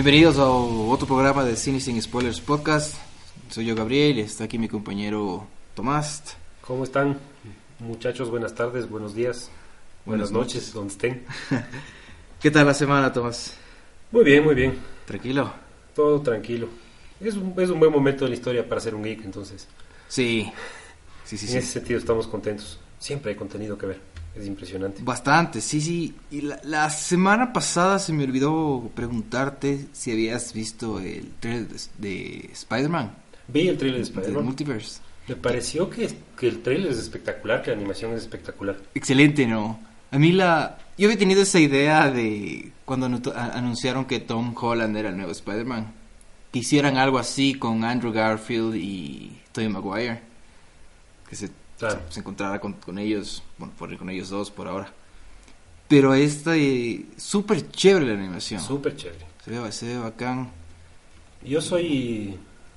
Bienvenidos a otro programa de Cine Sin Spoilers Podcast. Soy yo, Gabriel, y está aquí mi compañero Tomás. ¿Cómo están, muchachos? Buenas tardes, buenos días, buenas noches, donde estén. ¿Qué tal la semana, Tomás? Muy bien, muy bien. ¿Tranquilo? Todo tranquilo. Es un buen momento de la historia para ser un geek, entonces. Sí. En ese sentido estamos contentos. Siempre hay contenido que ver. Es impresionante. Bastante, sí. Y la semana pasada se me olvidó preguntarte si habías visto el trailer de Spider-Man. Vi el trailer de Spider-Man. Del Multiverse. Me pareció que el trailer es espectacular, que la animación es espectacular. Excelente, ¿no? A mí yo había tenido esa idea de cuando anunciaron que Tom Holland era el nuevo Spider-Man, que hicieran algo así con Andrew Garfield y Tobey Maguire, que se encontrara con ellos, bueno, con ellos dos por ahora. Pero súper chévere la animación. Súper chévere. Se ve bacán. Yo soy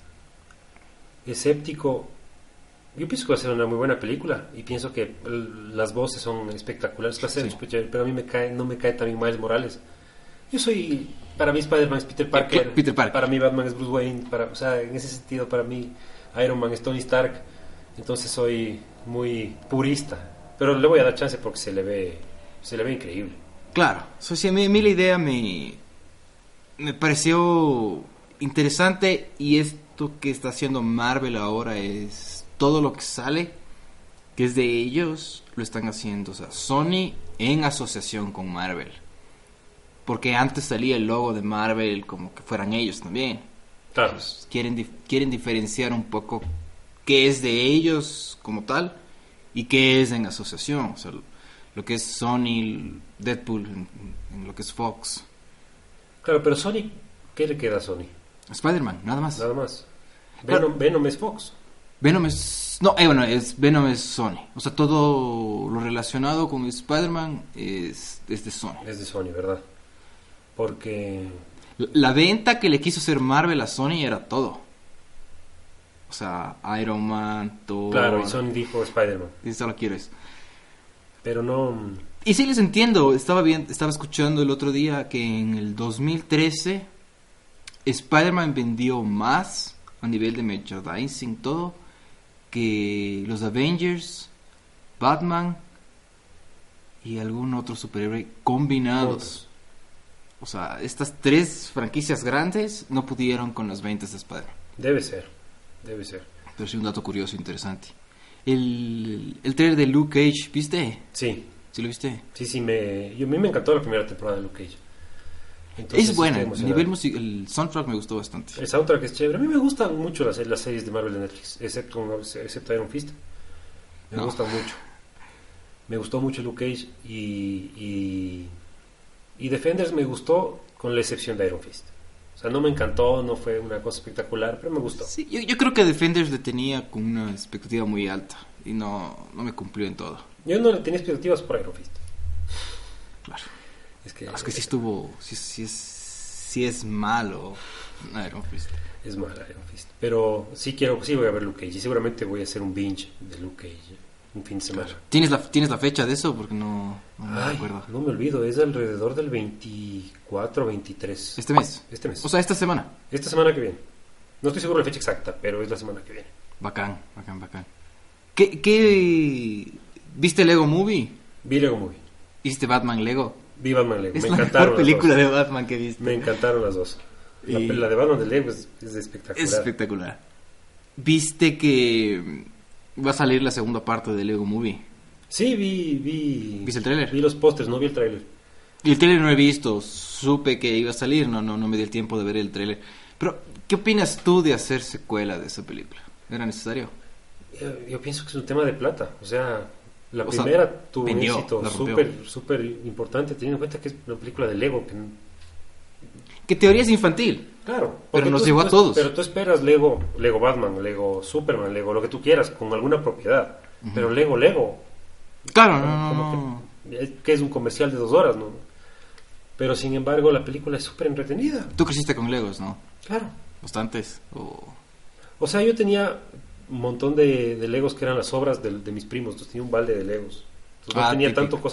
escéptico. Yo pienso que va a ser una muy buena película y pienso que las voces son espectaculares. Va a ser súper chévere, pero a mí no me cae también Miles Morales. Para mí Spider-Man es Peter Parker. Para mí Batman es Bruce Wayne. O sea, en ese sentido, para mí Iron Man es Tony Stark. Entonces soy muy purista, pero le voy a dar chance porque se le ve increíble. Claro, a mí la idea me pareció interesante, y esto que está haciendo Marvel ahora es todo lo que sale, que es de ellos, lo están haciendo, o sea, Sony en asociación con Marvel, porque antes salía el logo de Marvel como que fueran ellos también. Claro. Entonces, quieren diferenciar un poco qué es de ellos como tal y qué es en asociación, o sea, lo que es Sony, Deadpool en lo que es Fox. Claro, pero Sony, ¿qué le queda a Sony? Spider-Man, nada más. Venom es Fox. Venom es Sony, o sea, todo lo relacionado con Spider-Man es de Sony. Es de Sony, ¿verdad? Porque la venta que le quiso hacer Marvel a Sony era todo. O sea, Iron Man, Thor. Claro, y Sony dijo Spider-Man. Y solo quieres. Pero no. Y sí les entiendo. Estaba escuchando el otro día que en el 2013 Spider-Man vendió más a nivel de merchandising, todo, que los Avengers, Batman y algún otro superhéroe combinados. O sea, estas tres franquicias grandes no pudieron con las ventas de Spider-Man. Debe ser. Pero sí, un dato curioso, interesante. El trailer de Luke Cage, ¿viste? Sí. ¿Sí lo viste? Sí, a mí me encantó la primera temporada de Luke Cage. Entonces, es buena, a nivel musical, el soundtrack me gustó bastante. El soundtrack es chévere. A mí me gustan mucho las series de Marvel de Netflix, excepto Iron Fist. Me gustan mucho. Me gustó mucho Luke Cage y Defenders me gustó, con la excepción de Iron Fist. O sea, no me encantó, no fue una cosa espectacular, pero me gustó. Sí, yo creo que Defenders le tenía con una expectativa muy alta y no me cumplió en todo. Yo no le tenía expectativas por Iron Fist. Claro. Es que sí estuvo, sí es malo Iron Fist. Es malo Iron Fist. Pero sí voy a ver Luke Cage y seguramente voy a hacer un binge de Luke Cage un fin de semana. Claro. ¿Tienes la fecha de eso? Porque no me acuerdo. No me olvido, es alrededor del 24 o 23. ¿Este mes? O sea, esta semana. Esta semana que viene. No estoy seguro de la fecha exacta, pero es la semana que viene. Bacán. ¿Qué viste Lego Movie? Vi Lego Movie. ¿Viste Batman Lego? Vi Batman Lego. Es me la encantaron mejor película de Batman que viste. Me encantaron las dos. La de Batman de Lego es espectacular. Es espectacular. ¿Viste que va a salir la segunda parte de Lego Movie? Sí, vi. ¿Viste el tráiler? Vi los pósters, no vi el tráiler. Y el tráiler no he visto. Supe que iba a salir, no me di el tiempo de ver el tráiler. Pero, ¿qué opinas tú de hacer secuela de esa película? ¿Era necesario? Yo pienso que es un tema de plata. O sea, la primera tuvo un éxito súper importante, teniendo en cuenta que es una película de Lego. Que teoría es infantil. Claro. Pero nos llegó a todos. Pero tú esperas Lego Batman, Lego Superman, Lego lo que tú quieras, con alguna propiedad. Uh-huh. Pero Lego. Claro, no. Que es un comercial de 2 horas, ¿no? Pero sin embargo la película es súper entretenida. Tú creciste con Legos, ¿no? Claro. Bastantes. O sea, yo tenía un montón de Legos que eran las obras de mis primos. Entonces tenía un balde de Legos. Entonces no tenía tanto cosas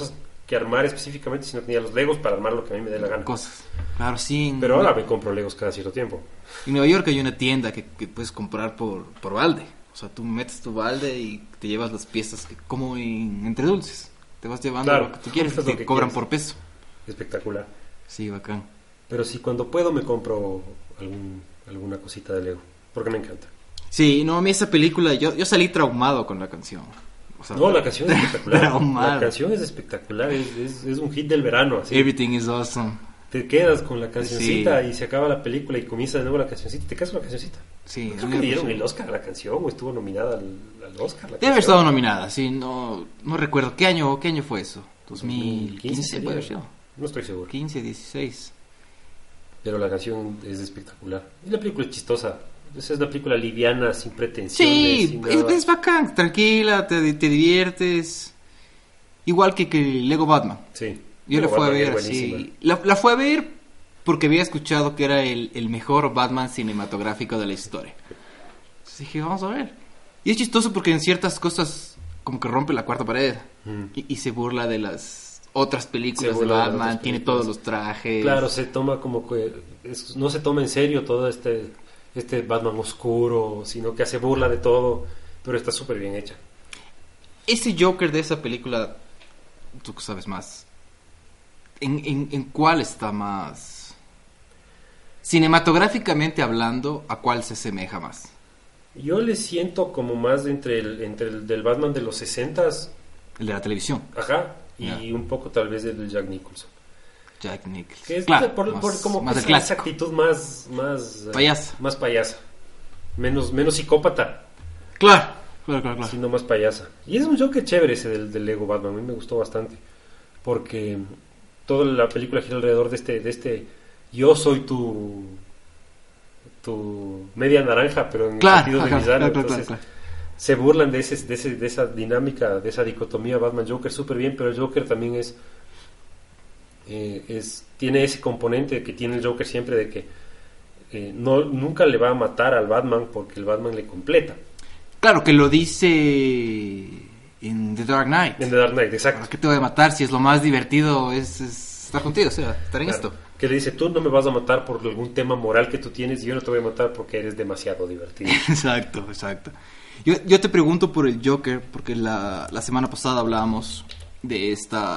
que armar específicamente, sino tenía los Legos para armar lo que a mí me dé la gana. Cosas. Claro, sí. Pero ahora me compro Legos cada cierto tiempo. En Nueva York hay una tienda que puedes comprar por balde. O sea, tú metes tu balde y te llevas las piezas como entre dulces. Te vas llevando Claro, lo que tú quieres y lo te que cobran quieres. por peso. Espectacular. Sí, bacán. Pero sí, cuando puedo me compro alguna cosita de Lego, porque me encanta. Sí, no, a mí esa película, yo salí traumado con la canción. O sea, No, la canción es espectacular. traumado. La canción es espectacular, es un hit del verano. Así. Everything is awesome. Te quedas con la cancioncita Sí. y se acaba la película y comienza de nuevo la cancioncita y te quedas con la cancioncita. Sí, Creo que le dieron el Oscar a la canción o estuvo nominada al Oscar. La debe haber canción. estado nominada, sí, no recuerdo. ¿Qué año fue eso? 2015 sería. puede ser. No estoy seguro. 15, 16. Pero la canción es espectacular. Y la película es chistosa. Esa es una película liviana, sin pretensiones. Sí, sin nada. es bacán, tranquila, te diviertes. Igual que Lego Batman. Sí. Yo la fui a Batman es ver, buenísima. sí. La fui a ver porque había escuchado que era el mejor Batman cinematográfico de la historia. Entonces dije, vamos a ver. Y es chistoso porque en ciertas cosas como que rompe la cuarta pared. Y se burla de las otras películas Se de burla de las Batman, otras tiene películas. todos los trajes. Claro, se toma como que... no se toma en serio todo este Batman oscuro, sino que hace burla de todo, pero está súper bien hecha. Ese Joker de esa película, tú sabes más. ¿En cuál está más? Cinematográficamente hablando, ¿a cuál se asemeja más? Yo le siento como más entre el del Batman de los 60s, El de la televisión. ajá, y Ya. un poco tal vez del Jack Nicholson. Jack Nicholson. Que es Claro, por como más que el esa clásico. actitud más Payasa. más payasa. Menos psicópata, Claro. sino más payasa. Y es un Joker chévere ese del Lego Batman, a mí me gustó bastante. Porque toda la película gira alrededor de este yo soy tu media naranja, pero en el sentido de villano. Entonces se burlan de esa dinámica, de esa dicotomía Batman-Joker súper bien, pero el Joker también tiene ese componente que tiene el Joker siempre de que nunca le va a matar al Batman porque el Batman le completa. Claro, que lo dice en The Dark Knight. En The Dark Knight, exacto. ¿Para qué te voy a matar si es lo más divertido es estar contigo? O sea, estar en Claro, esto. que le dice, tú no me vas a matar por algún tema moral que tú tienes y yo no te voy a matar porque eres demasiado divertido. Exacto. Yo te pregunto por el Joker, porque la semana pasada hablábamos de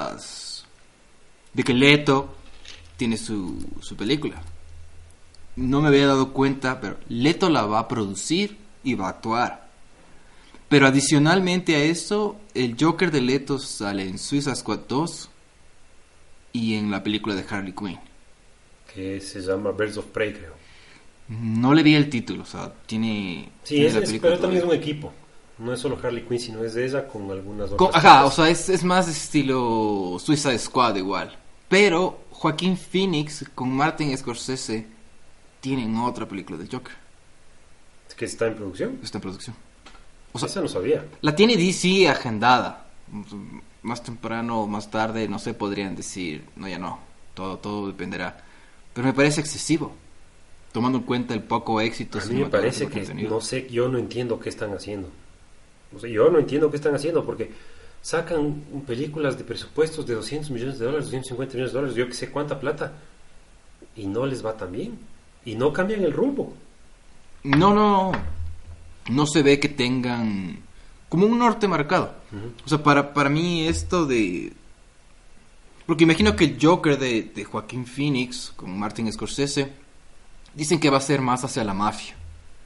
de que Leto tiene su película. No me había dado cuenta, pero Leto la va a producir y va a actuar. Pero adicionalmente a eso, el Joker de Leto sale en Suicide Squad 2 y en la película de Harley Quinn. Que se llama Birds of Prey, creo. No le vi el título, o sea, tiene... Sí, tiene la película pero también es todavía. un equipo. No es solo Harley Quinn, sino es de ella con algunas otras Ajá, o cosas. sea, es más estilo Suicide Squad igual. Pero Joaquín Phoenix con Martin Scorsese tienen otra película del Joker. Que está en producción. Está en producción. O sea, Esa no sabía. la tiene DC agendada. Más temprano o más tarde, no sé, podrían decir, no, ya no. Todo dependerá. Pero me parece excesivo, tomando en cuenta el poco éxito. A mí me parece que, no sé, yo no entiendo qué están haciendo. O sea, yo no entiendo qué están haciendo porque sacan películas de presupuestos de $200 millones, $250 millones, yo que sé cuánta plata, y no les va tan bien. Y no cambian el rumbo. No se ve que tengan como un norte marcado. O sea, para mí esto de... Porque imagino que el Joker de Joaquín Phoenix con Martin Scorsese dicen que va a ser más hacia la mafia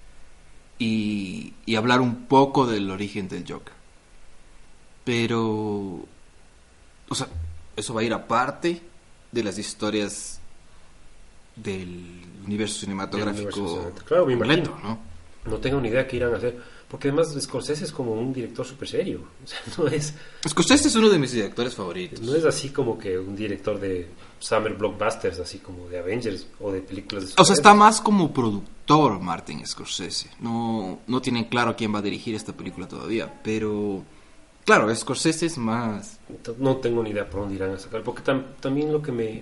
y hablar un poco del origen del Joker. Pero, o sea, eso va a ir aparte de las historias del universo cinematográfico Claro, me completo, imagino. ¿no? No tengo ni idea qué irán a hacer. Porque además Scorsese es como un director súper serio. O sea, Scorsese es uno de mis directores favoritos. no es así como que un director de Summer Blockbusters, así como de Avengers o de películas de O sea, superhéroes. está más como productor Martin Scorsese. No tienen claro quién va a dirigir esta película todavía. Pero, claro, Scorsese es más... No tengo ni idea por dónde irán a sacar. Porque también lo que me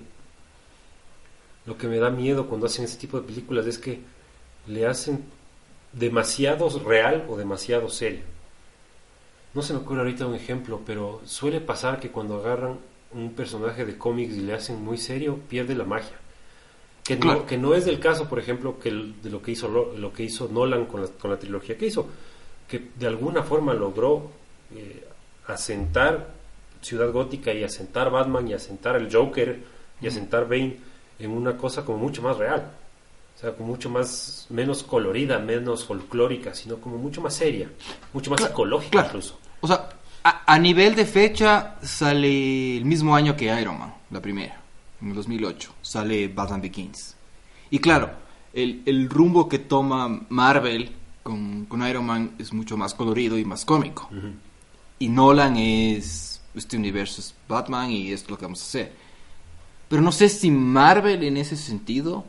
da miedo cuando hacen ese tipo de películas es que le hacen demasiado real o demasiado serio. No se me ocurre ahorita un ejemplo, pero suele pasar que cuando agarran un personaje de cómics y le hacen muy serio, pierde la magia. Claro. Que no es del caso, por ejemplo, de lo que hizo Nolan con la trilogía que hizo, que de alguna forma logró asentar Ciudad Gótica y asentar Batman y asentar el Joker y asentar Bane en una cosa como mucho más real. O sea, como mucho más, menos colorida, menos folclórica, sino como mucho más seria, mucho más psicológica incluso. O sea, a nivel de fecha sale el mismo año que Iron Man, la primera, en el 2008, sale Batman Begins. Y claro, el rumbo que toma Marvel con Iron Man es mucho más colorido y más cómico. Uh-huh. Y Nolan este universo es Batman y esto es lo que vamos a hacer. Pero no sé si Marvel en ese sentido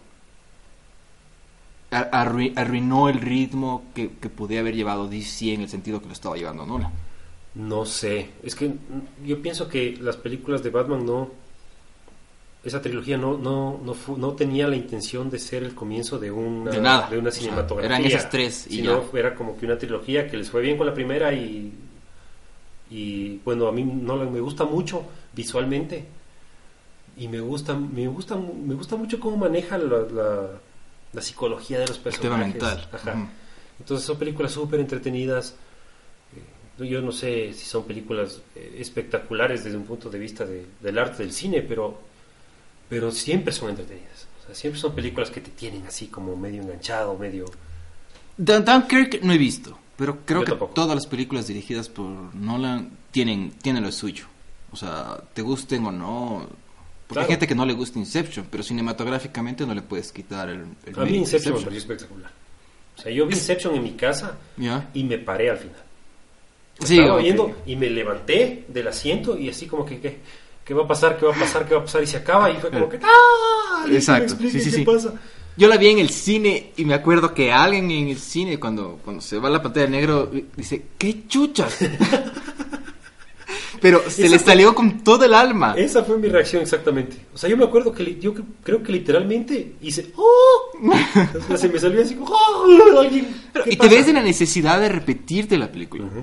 arruinó el ritmo que podía haber llevado DC en el sentido que lo estaba llevando Nolan. No sé, es que yo pienso que las películas de Batman esa trilogía no tenía la intención de ser el comienzo de una cinematografía. O sea, eran esas tres y sino ya. era como que una trilogía que les fue bien con la primera y bueno, a mí Nolan me gusta mucho visualmente y me gusta mucho cómo maneja la psicología de los personajes. El tema mental. Ajá. Uh-huh. Entonces son películas súper entretenidas. Yo no sé si son películas espectaculares desde un punto de vista del arte del cine, pero siempre son entretenidas. O sea, siempre son películas que te tienen así como medio enganchado, medio... Dunkirk no he visto, pero creo Yo que tampoco. todas las películas dirigidas por Nolan tienen lo suyo. O sea, te gusten o no. Porque Claro. hay gente que no le gusta Inception, pero cinematográficamente no le puedes quitar el A mí mérito de Inception me pareció espectacular. O sea, yo vi Inception en mi casa ¿Ya? y me paré al final. Sí, Estaba ok. viendo y me levanté del asiento y así como que ¿qué va a pasar? ¿Qué va a pasar? ¿Qué va a pasar? Y se acaba y fue como que ¡ah! Exacto. Me expliquen Sí, sí, qué sí. pasa. Yo la vi en el cine y me acuerdo que alguien en el cine cuando se va a la pantalla de negro dice, ¡qué chuchas! Pero se le salió con todo el alma. Esa fue mi reacción exactamente. O sea, yo me acuerdo que yo creo que literalmente hice ¡oh! O sea, se me salió así como ¡oh! ¿Qué Y te pasa? ves en la necesidad de repetirte la película. Ujú.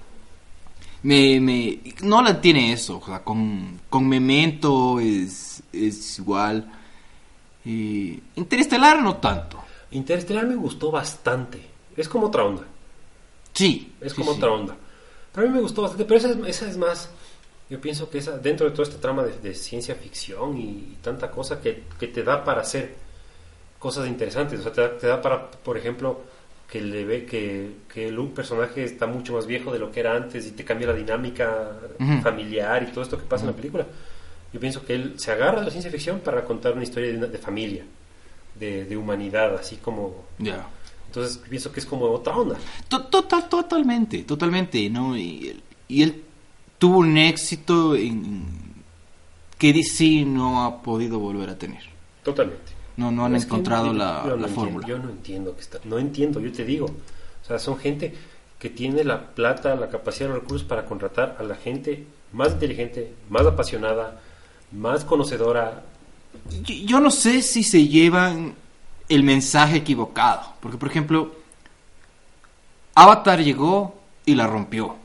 Nolan tiene eso, o sea, con Memento es igual. Interestelar no tanto. Interestelar me gustó bastante. Es como otra onda. Sí. Es sí, como sí. otra onda. Pero a mí me gustó bastante. Pero esa es más. Yo pienso que esa, dentro de toda esta trama de ciencia ficción y tanta cosa que te da para hacer cosas interesantes. O sea, te da para, por ejemplo, que un personaje está mucho más viejo de lo que era antes y te cambia la dinámica Ujú. familiar y todo esto que pasa en la película. Yo pienso que él se agarra de la ciencia ficción para contar una historia de familia, de humanidad, así como... Ya. Entonces pienso que es como otra onda. Totalmente, ¿no? Y él tuvo un éxito que DC no ha podido volver a tener. Totalmente. No han Es que encontrado yo la no entiendo, fórmula. yo no entiendo no entiendo, yo te digo. O sea, son gente que tiene la plata, la capacidad, los recursos para contratar a la gente más inteligente, más apasionada, más conocedora. Yo no sé si se llevan el mensaje equivocado. Porque, por ejemplo, Avatar llegó y la rompió.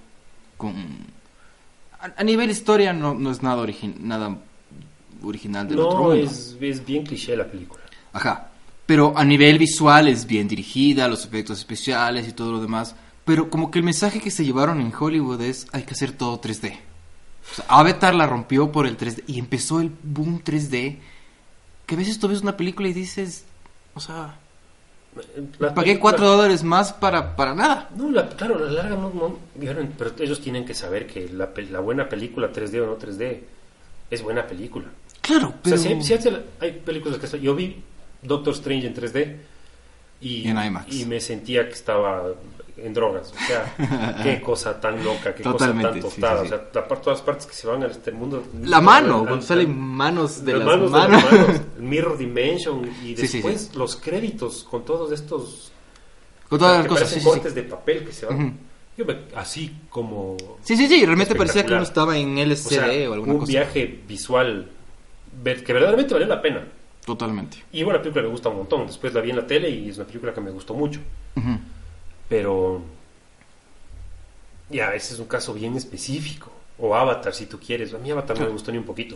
A nivel historia no es nada original del otro No, mundo. es bien cliché la película. Ajá. Pero a nivel visual es bien dirigida, los efectos especiales y todo lo demás. Pero como que el mensaje que se llevaron en Hollywood es hay que hacer todo 3D. O sea, Avatar la rompió por el 3D y empezó el boom 3D. Que a veces tú ves una película y dices, o sea, pagué $4 más para nada. No, claro, la larga no, pero ellos tienen que saber que la buena película 3D o no 3D es buena película. Claro, pero... O sea, hay películas que... Yo vi Doctor Strange en 3D en IMAX. y me sentía que estaba en drogas. O sea, qué cosa tan loca, qué Totalmente, cosa tan tostada. sí, sí. O sea, todas partes que se van a este mundo... La mano, cuando salen manos de las manos. El Mirror Dimension y Sí, sí, después sí. los créditos con todos estos... Con todas que las cosas, parecen sí, sí, cortes de papel que se van... Ujú. Así como... Sí, realmente parecía que uno espectacular. estaba en LCD o alguna un cosa. viaje visual que verdaderamente valió la pena. Totalmente. Y bueno, la película me gusta un montón. Después la vi en la tele y es una película que me gustó mucho. Ujú. Pero... ese es un caso bien específico. O Avatar, si tú quieres. A mí Avatar no me gustó ni un poquito.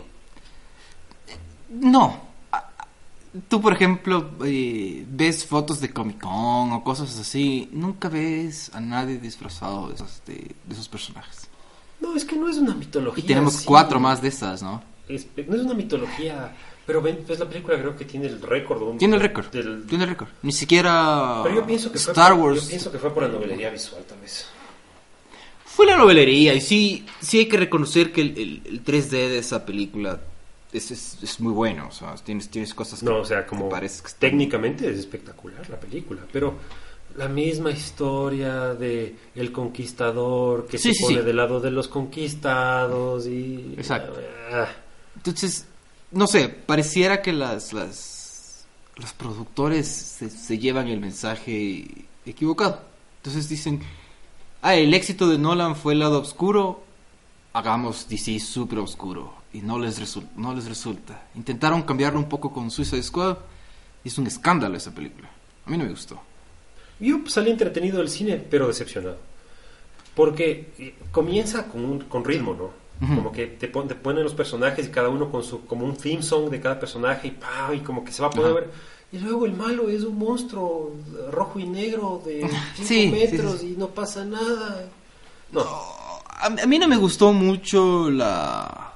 No. Tú, por ejemplo, ves fotos de Comic Con o cosas así, nunca ves a nadie disfrazado de esos personajes. No, es que no es una mitología. Y tenemos 4 más de esas, ¿no? No es una mitología, pero ves la película, creo que tiene el récord. Tiene el récord. Tiene el récord. Ni siquiera pero yo pienso que Wars. Yo pienso que fue por la novelería visual, tal vez. Fue la novelería, y sí hay que reconocer que el 3D de esa película es muy bueno. O sea, tienes cosas que... No, o sea, como que técnicamente es espectacular la película, pero la misma historia de el conquistador que se pone del lado de los conquistados y... Exacto. Entonces, no sé, pareciera que los productores se llevan el mensaje equivocado. Entonces dicen, el éxito de Nolan fue el lado oscuro, hagamos DC súper oscuro. Y no les resulta. Intentaron cambiarlo un poco con Suicide Squad y es un escándalo esa película. A mí no me gustó. Yo salí entretenido del cine, pero decepcionado. Porque comienza con ritmo, ¿no? Uh-huh. Como que te ponen los personajes y cada uno como un theme song de cada personaje y como que se va a poder ver. Y luego el malo es un monstruo rojo y negro de 5 metros y no pasa nada. No. A mí no me gustó mucho la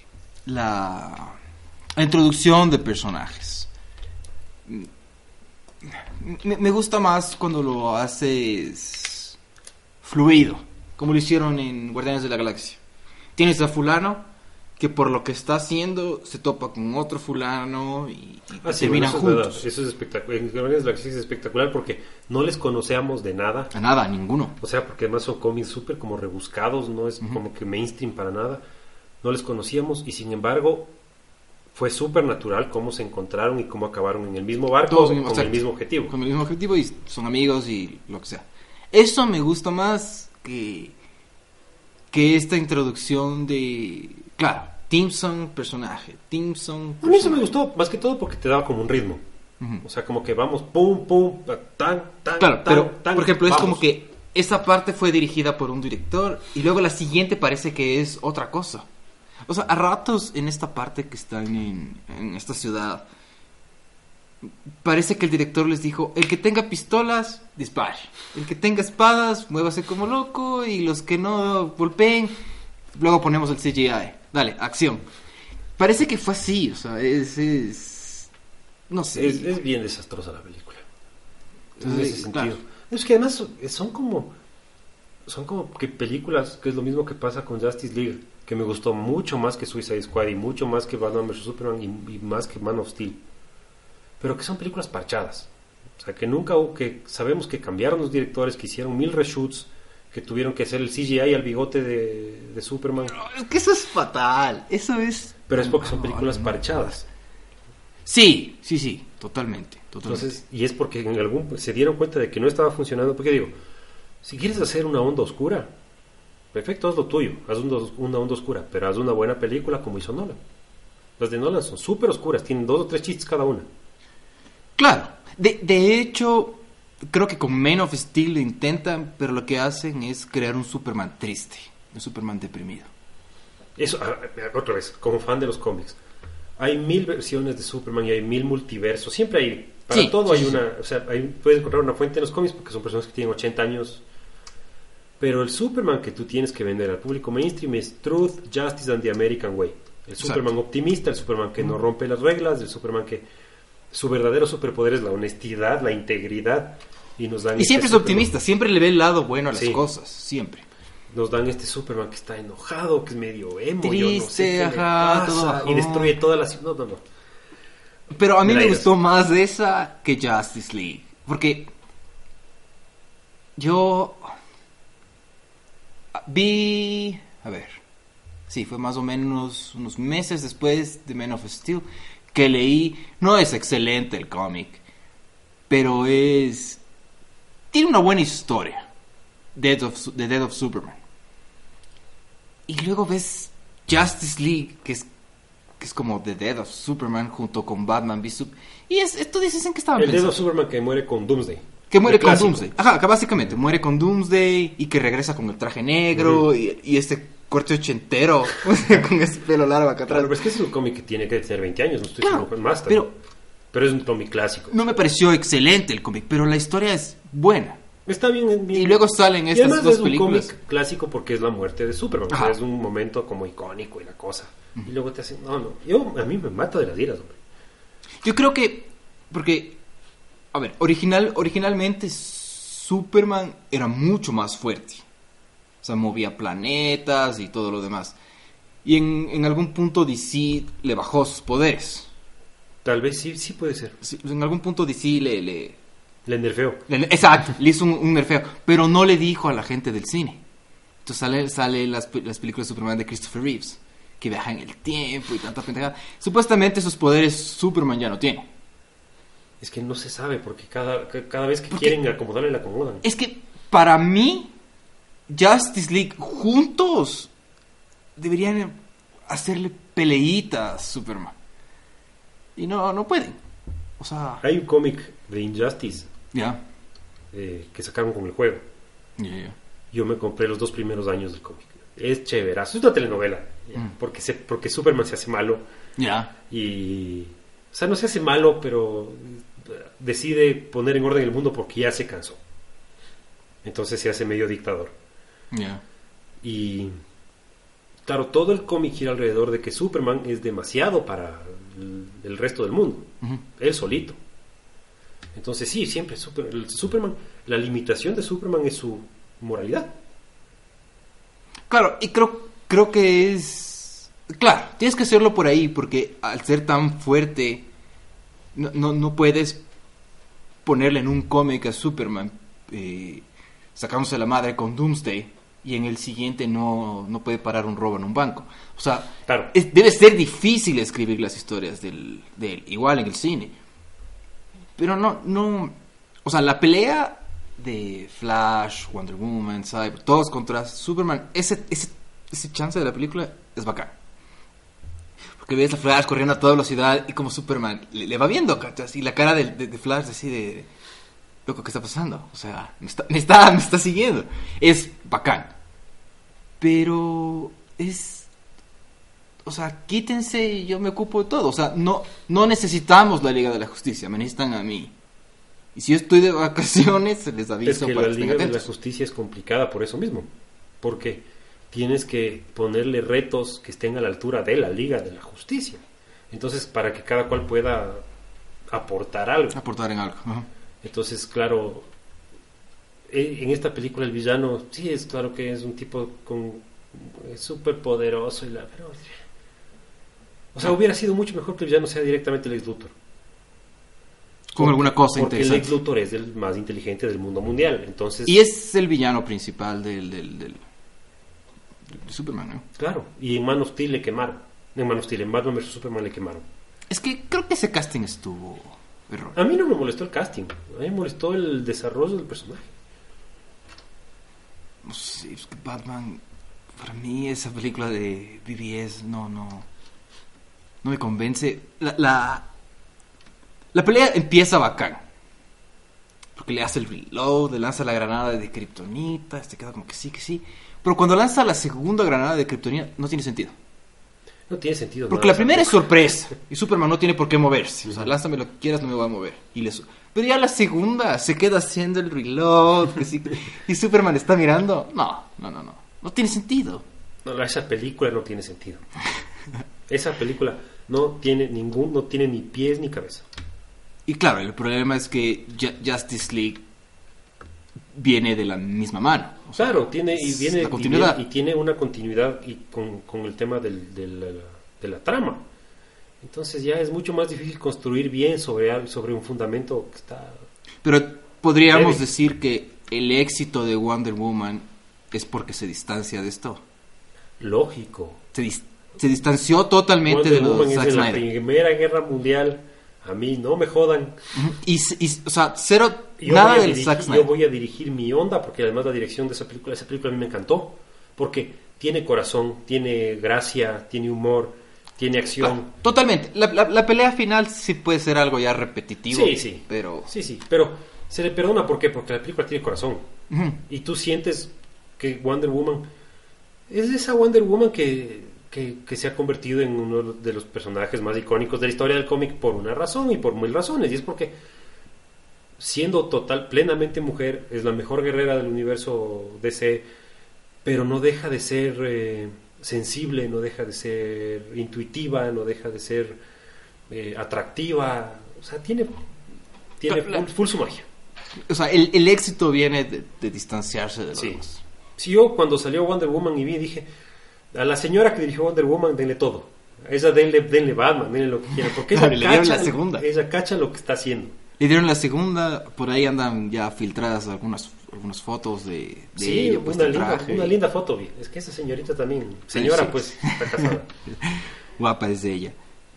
introducción de personajes. Me gusta más cuando lo haces fluido, como lo hicieron en Guardianes de la Galaxia. Tienes a fulano que por lo que está haciendo se topa con otro fulano y terminan juntos. Eso es espectacular. En Guardianes de la Galaxia es espectacular porque no les conocemos de nada. A nada, a ninguno. O sea, porque además son cómics súper como rebuscados, no es como que mainstream para nada. No les conocíamos y sin embargo fue súper natural cómo se encontraron y cómo acabaron en el mismo barco con el mismo objetivo. Con el mismo objetivo y son amigos y lo que sea. Eso me gusta más que esta introducción de... Claro, Team Song, personaje. A mí eso me gustó, más que todo porque te daba como un ritmo. Uh-huh. O sea, como que vamos, pum, pum, tan, claro, pero, por ejemplo, vamos. Es como que esa parte fue dirigida por un director y luego la siguiente parece que es otra cosa. O sea, a ratos en esta parte que están en esta ciudad, parece que el director les dijo, el que tenga pistolas, dispare. El que tenga espadas, muévase como loco. Y los que no golpeen, luego ponemos el CGI. Dale, acción. Parece que fue así, o sea, no sé. Es bien desastrosa la película. En ese sentido. Claro. Es que además son como que películas, que es lo mismo que pasa con Justice League, que me gustó mucho más que Suicide Squad y mucho más que Batman vs Superman y más que Man of Steel, pero que son películas parchadas. O sea, que sabemos que cambiaron los directores, que hicieron 1000 reshoots, que tuvieron que hacer el CGI al bigote de Superman. Es que eso es fatal, eso es... Pero es porque son películas parchadas. Sí, totalmente. Entonces, y es porque se dieron cuenta de que no estaba funcionando, porque digo, si quieres hacer una onda oscura, perfecto, haz lo tuyo, haz una onda oscura, pero haz una buena película como hizo Nolan. Las de Nolan son súper oscuras, tienen 2 o 3 chistes cada una. Claro, de hecho, creo que con Man of Steel lo intentan, pero lo que hacen es crear un Superman triste, un Superman deprimido. Eso, otra vez, como fan de los cómics, hay 1000 versiones de Superman y hay 1000 multiversos, siempre hay, para todo hay una, o sea, puedes encontrar una fuente en los cómics porque son personas que tienen 80 años, pero el Superman que tú tienes que vender al público mainstream es Truth, Justice and the American Way. El Superman optimista, el Superman que no rompe las reglas, el Superman que su verdadero superpoder es la honestidad, la integridad, y nos dan siempre es optimista, siempre le ve el lado bueno a las cosas, siempre. Nos dan este Superman que está enojado, que es medio emo, triste, yo no sé qué le pasa, y destruye todas las... No. Pero a mí me gustó más esa que Justice League, porque yo vi, fue más o menos unos meses después de Man of Steel que leí. No es excelente el cómic, pero tiene una buena historia, The Death of Superman. Y luego ves Justice League, que es como The Death of Superman junto con Batman v Superman. Y esto dicen que estaban pensando. El Death of Superman que muere con Doomsday. Que muere con Doomsday. Ajá, que básicamente muere con Doomsday y que regresa con el traje negro y este corte ochentero, con ese pelo largo acá atrás. Claro, pero es que es un cómic que tiene que tener 20 años, no estoy Claro, seguro, más pero es un cómic clásico. no me pareció excelente el cómic, pero la historia es buena. Está bien. Y luego salen Y estas además dos es un películas. cómic clásico porque es la muerte de Superman. O sea, Ajá. es un momento como icónico y la cosa. Y luego te hacen... No. A mí me mata de las iras, hombre. Yo creo que, porque, a ver, originalmente Superman era mucho más fuerte. O sea, movía planetas y todo lo demás. Y en algún punto DC le bajó sus poderes. Tal vez sí puede ser. Sí, en algún punto DC le nerfeo. exacto, le hizo un nerfeo, pero no le dijo a la gente del cine. Entonces sale las películas de Superman de Christopher Reeves, que viaja en el tiempo y tanta pendejada. Supuestamente esos poderes Superman ya no tiene. Es que no se sabe, porque cada vez que quieren acomodarle, la acomodan. Es que para mí, Justice League juntos deberían hacerle peleitas a Superman. Y no pueden. O sea... Hay un cómic de Injustice Ya. Que sacaron con el juego. Ya. Yo me compré los 2 primeros años del cómic. Es chéverazo. Es una telenovela. Porque Superman se hace malo. Ya. Y... O sea, no se hace malo, pero decide poner en orden el mundo porque ya se cansó. Entonces se hace medio dictador. Ya. Y... Claro, todo el cómic gira alrededor de que Superman es demasiado para el resto del mundo. Ujú. Él solito. Entonces sí, siempre Superman, la limitación de Superman es su moralidad. Claro, y creo que es... Claro, tienes que hacerlo por ahí, porque al ser tan fuerte, no puedes ponerle en un cómic a Superman sacándose la madre con Doomsday, y en el siguiente no puede parar un robo en un banco. O sea, Claro. Debe ser difícil escribir las historias de él, igual en el cine. Pero no... O sea, la pelea de Flash, Wonder Woman, Cyber, todos contra Superman, ese chance de la película es bacán. Porque ves a Flash corriendo a toda velocidad y como Superman le va viendo, ¿cachas? Y la cara de Flash así de... Loco, ¿qué está pasando? O sea, me está siguiendo. Es bacán. Pero es... O sea, quítense y yo me ocupo de todo. O sea, no necesitamos la Liga de la Justicia, me necesitan a mí. Y si yo estoy de vacaciones, se les aviso Es que para la que Liga estén de la atentos. Justicia es complicada por eso mismo. Porque tienes que ponerle retos que estén a la altura de la Liga de la Justicia. Entonces, para que cada cual pueda aportar algo. Aportar en algo. Ajá. Entonces, claro, en esta película el villano, sí, es claro que es un tipo súper poderoso. Pero, o sea, hubiera sido mucho mejor que el villano sea directamente Lex Luthor. Con alguna cosa porque interesante. Lex Luthor es el más inteligente del mundo mundial. Entonces, Y es el villano principal de Superman, ¿no? claro, y en Man of Steel le quemaron. En Batman vs Superman le quemaron. Es que creo que ese casting estuvo error. A mí no me molestó el casting, a mí me molestó el desarrollo del personaje. No sé, es que Batman, para mí esa película de BBS no me convence. La pelea empieza bacán. Porque le hace el reload, le lanza la granada de kriptonita, queda como que sí. Pero cuando lanza la segunda granada de kriptonita no tiene sentido. No tiene sentido. Porque nada, la primera es tampoco. sorpresa y Superman no tiene por qué moverse. O sea, lánzame lo que quieras, no me voy a mover. Pero ya la segunda se queda haciendo el reload y Superman está mirando. No tiene sentido. No, esa película no tiene sentido. Esa película no tiene ni pies ni cabeza. Y claro, el problema es que Justice League viene de la misma mano. O sea, Claro, tiene la continuidad. y tiene una continuidad y con el tema de la trama. Entonces ya es mucho más difícil construir bien sobre un fundamento que está... Pero podríamos Débil. decir que el éxito de Wonder Woman es porque se distancia de esto. Lógico. Se distanció totalmente Wonder de los Woman Zack es de la Snyder. Primera Guerra Mundial. A mí no me jodan. Ujú. O sea, cero, Yo nada voy a del dirigir- Zack Snyder. Yo voy a dirigir mi onda, porque además la dirección de esa película a mí me encantó, porque tiene corazón, tiene gracia, tiene humor, tiene acción. Claro, totalmente. La pelea final sí puede ser algo ya repetitivo. Sí. Pero... Sí, pero se le perdona, ¿por qué? Porque la película tiene corazón. Ujú. Y tú sientes que Wonder Woman Es esa Wonder Woman que se ha convertido en uno de los personajes más icónicos de la historia del cómic por una razón y por mil razones. Y es porque, siendo plenamente mujer, es la mejor guerrera del universo DC, pero no deja de ser sensible, no deja de ser intuitiva, no deja de ser atractiva. O sea, tiene full su magia. O sea, el éxito viene de distanciarse de los demás. Si yo cuando salió Wonder Woman y dije, a la señora que dirigió Wonder Woman, denle todo. A esa denle Batman, denle lo que quieran. Porque ella cacha lo que está haciendo. Le dieron la segunda, por ahí andan ya filtradas algunas fotos de ella. Pues, una linda foto, vi. Es que esa señorita también, señora, sí. Pues, está casada. Guapa es de ella.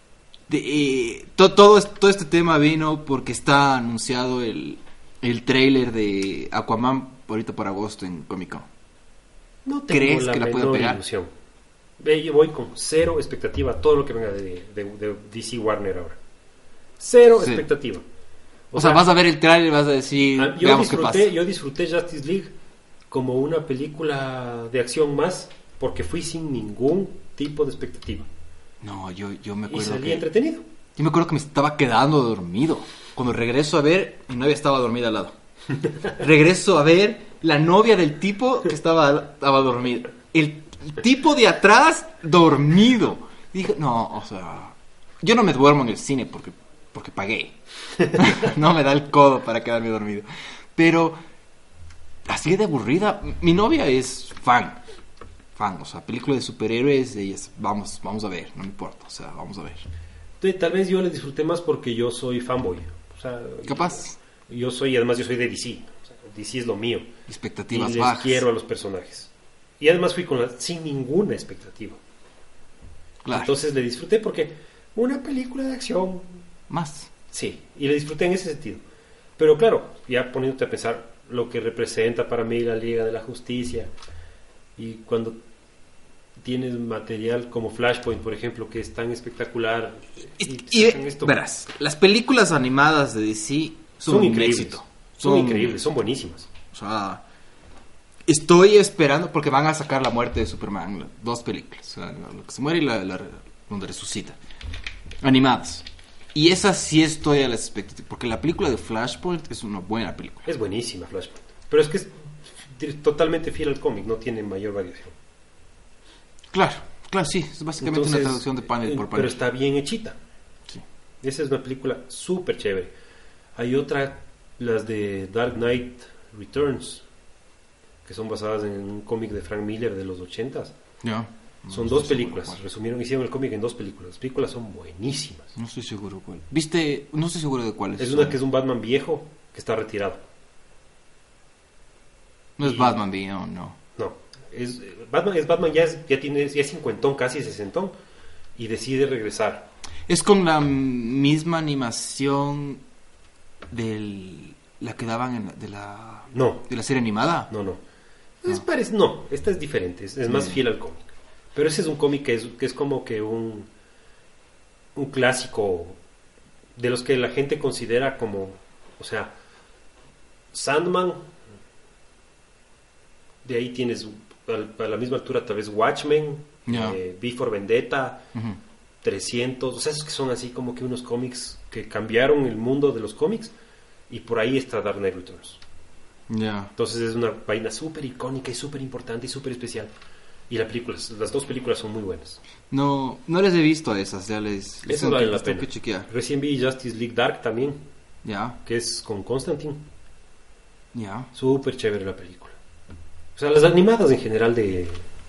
Todo este tema vino porque está anunciado el tráiler de Aquaman ahorita por agosto en Comic Con. No tengo ¿Crees la que la puede pegar? Ilusión. Yo voy con cero expectativa a todo lo que venga de DC Warner ahora. Cero expectativa. O sea, vas a ver el tráiler y vas a decir, veamos qué pasa. Yo disfruté Justice League como una película de acción más porque fui sin ningún tipo de expectativa. No, yo me acuerdo y salí entretenido. Yo me acuerdo que me estaba quedando dormido. Cuando regreso a ver, mi novia estaba dormida al lado. Regreso a ver la novia del tipo que estaba dormida. El tipo de atrás dormido. Y dije, no, o sea, yo no me duermo en el cine porque pagué. No me da el codo para quedarme dormido. Pero así de aburrida. Mi novia es fan, o sea, película de superhéroes, ellas, vamos a ver, no me importa, o sea, vamos a ver. Entonces, tal vez yo le disfruté más porque yo soy fanboy. O sea, capaz. Además yo soy de DC. O sea, DC es lo mío. Expectativas y les bajas. Quiero a los personajes. Y además fui sin ninguna expectativa. Claro. Entonces le disfruté porque una película de acción más. Sí, y le disfruté en ese sentido. Pero claro, ya poniéndote a pensar lo que representa para mí la Liga de la Justicia, y cuando tienes material como Flashpoint, por ejemplo, que es tan espectacular, y esto, verás, las películas animadas de DC son increíbles. Éxito. Son increíbles, son buenísimas. O sea, estoy esperando porque van a sacar la muerte de Superman, 2 películas, o sea, lo que se muere y donde resucita, animadas. Y esa sí estoy a las expectativas, porque la película de Flashpoint es una buena película. Es buenísima Flashpoint, pero es que es totalmente fiel al cómic, no tiene mayor variación. Claro, sí, es básicamente una traducción de panel por panel. Pero está bien hechita. Sí. Esa es una película súper chévere. Hay otra, las de Dark Knight Returns, que son basadas en un cómic de Frank Miller de los 80s. Ya. Son 2 películas, hicieron el cómic en 2 películas. Las películas son buenísimas. No estoy seguro cuál. ¿Viste? No estoy seguro de cuál es. Es una que es un Batman viejo que está retirado. No es Batman viejo, no. No, es Batman ya es cincuentón, casi sesentón, y decide regresar. Es con la misma animación de la que daban de la serie animada. No. Esta es diferente, es más fiel al cómic. Pero ese es un cómic que es como que un clásico de los que la gente considera como, o sea, Sandman, de ahí tienes a la misma altura tal vez Watchmen, V for Vendetta, 300, o sea, esos que son así como que unos cómics que cambiaron el mundo de los cómics, y por ahí está Dark Knight Returns. Entonces es una vaina súper icónica y súper importante y súper especial. Y las 2 películas son muy buenas. No les he visto a esas, ya eso vale la pena. Que chequear. Recién vi Justice League Dark también, que es con Constantine. Súper chévere la película. O sea, las animadas en general de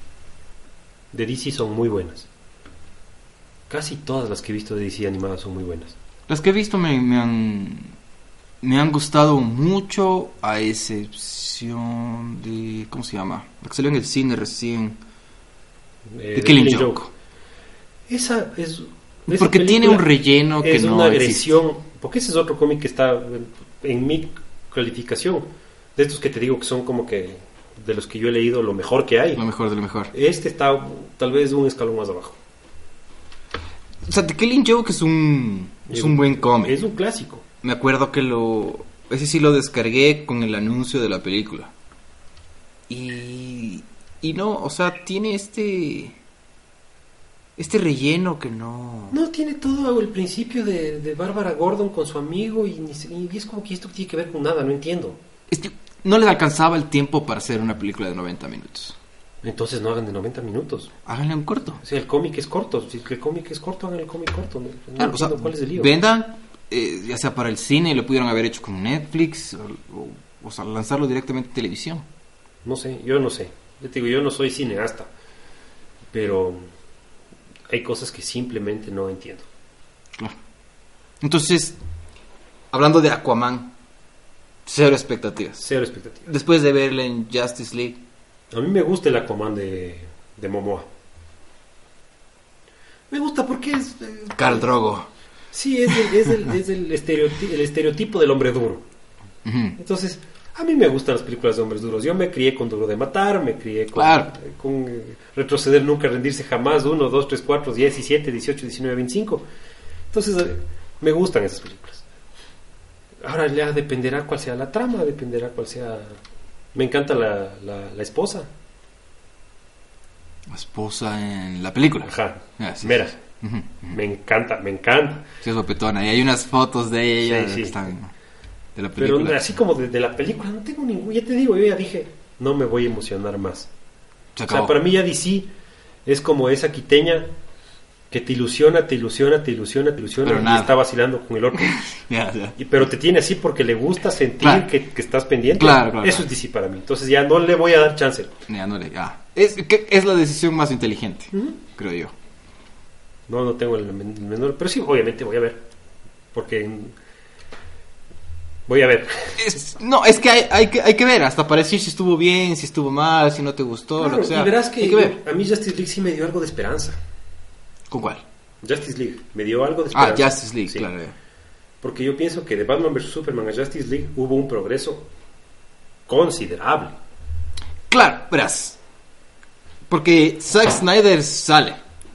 DC son muy buenas. Casi todas las que he visto de DC animadas son muy buenas. Las que he visto me han gustado mucho, a excepción de, ¿cómo se llama? La que salió en el cine recién, The Killing Joke. Esa es porque tiene un relleno que no existe. Es una agresión, porque ese es otro cómic que está en mi calificación, de estos que te digo que son como que de los que yo he leído lo mejor que hay. Lo mejor de lo mejor. Este está tal vez un escalón más abajo. O sea, The Killing Joke es un buen cómic. Es un clásico. Me acuerdo que ese sí lo descargué con el anuncio de la película. Y Y no, o sea, tiene este relleno que no... No, tiene todo el principio de Bárbara Gordon con su amigo y es como que esto tiene que ver con nada, no entiendo. Es que no les alcanzaba el tiempo para hacer una película de 90 minutos. Entonces no hagan de 90 minutos. Háganle un corto. O sea, el cómic es corto. Si el cómic es corto, hagan el cómic corto. No Claro, entiendo o sea, cuál es el lío. vendan, ya sea para el cine, lo pudieron haber hecho con Netflix, o sea, lanzarlo directamente en televisión. No sé, yo no sé. Yo te digo, yo no soy cineasta. Pero hay cosas que simplemente no entiendo. Claro. Entonces, hablando de Aquaman, cero expectativas. Cero expectativas. Después de verla en Justice League. A mí me gusta el Aquaman de Momoa. Me gusta porque es... Khal Drogo. Sí, es el estereotipo del hombre duro. Ujú. Entonces, a mí me gustan las películas de hombres duros. Yo me crié con Duro de Matar, me crié con, Claro. con Retroceder Nunca, Rendirse Jamás, 1, 2, 3, 4, 17, 18, 19, 25. Entonces, me gustan esas películas. Ahora ya dependerá cuál sea la trama, dependerá cuál sea... Me encanta la esposa. La esposa en la película. Ajá, Ah, sí, Mera. sí. Ujú, ujú. Me encanta. Sí, es guapetona. Y hay unas fotos de ella Sí, sí. que están de la Pero película. así como de la película, no tengo ningún... Ya te digo, yo ya dije, no me voy a emocionar más. Se O acabó. sea, para mí ya DC es como esa quiteña que te ilusiona Pero y nada. está vacilando con el otro. Ya. Pero te tiene así porque le gusta sentir Claro. que estás pendiente. Claro. Eso es DC para mí. Entonces ya no le voy a dar chance. Ya no le... Es la decisión más inteligente, creo yo. No tengo el menor... Pero sí, obviamente voy a ver. Porque... Voy a ver. Es que hay que ver, hasta para decir si estuvo bien, si estuvo mal, si no te gustó, Claro, lo que sea. y verás que, hay que ver. a mí Justice League sí me dio algo de esperanza. ¿Con cuál? Justice League me dio algo de esperanza. Justice League, Sí. claro. Porque yo pienso que de Batman vs Superman a Justice League hubo un progreso considerable. Claro, verás. Porque Zack Snyder sale.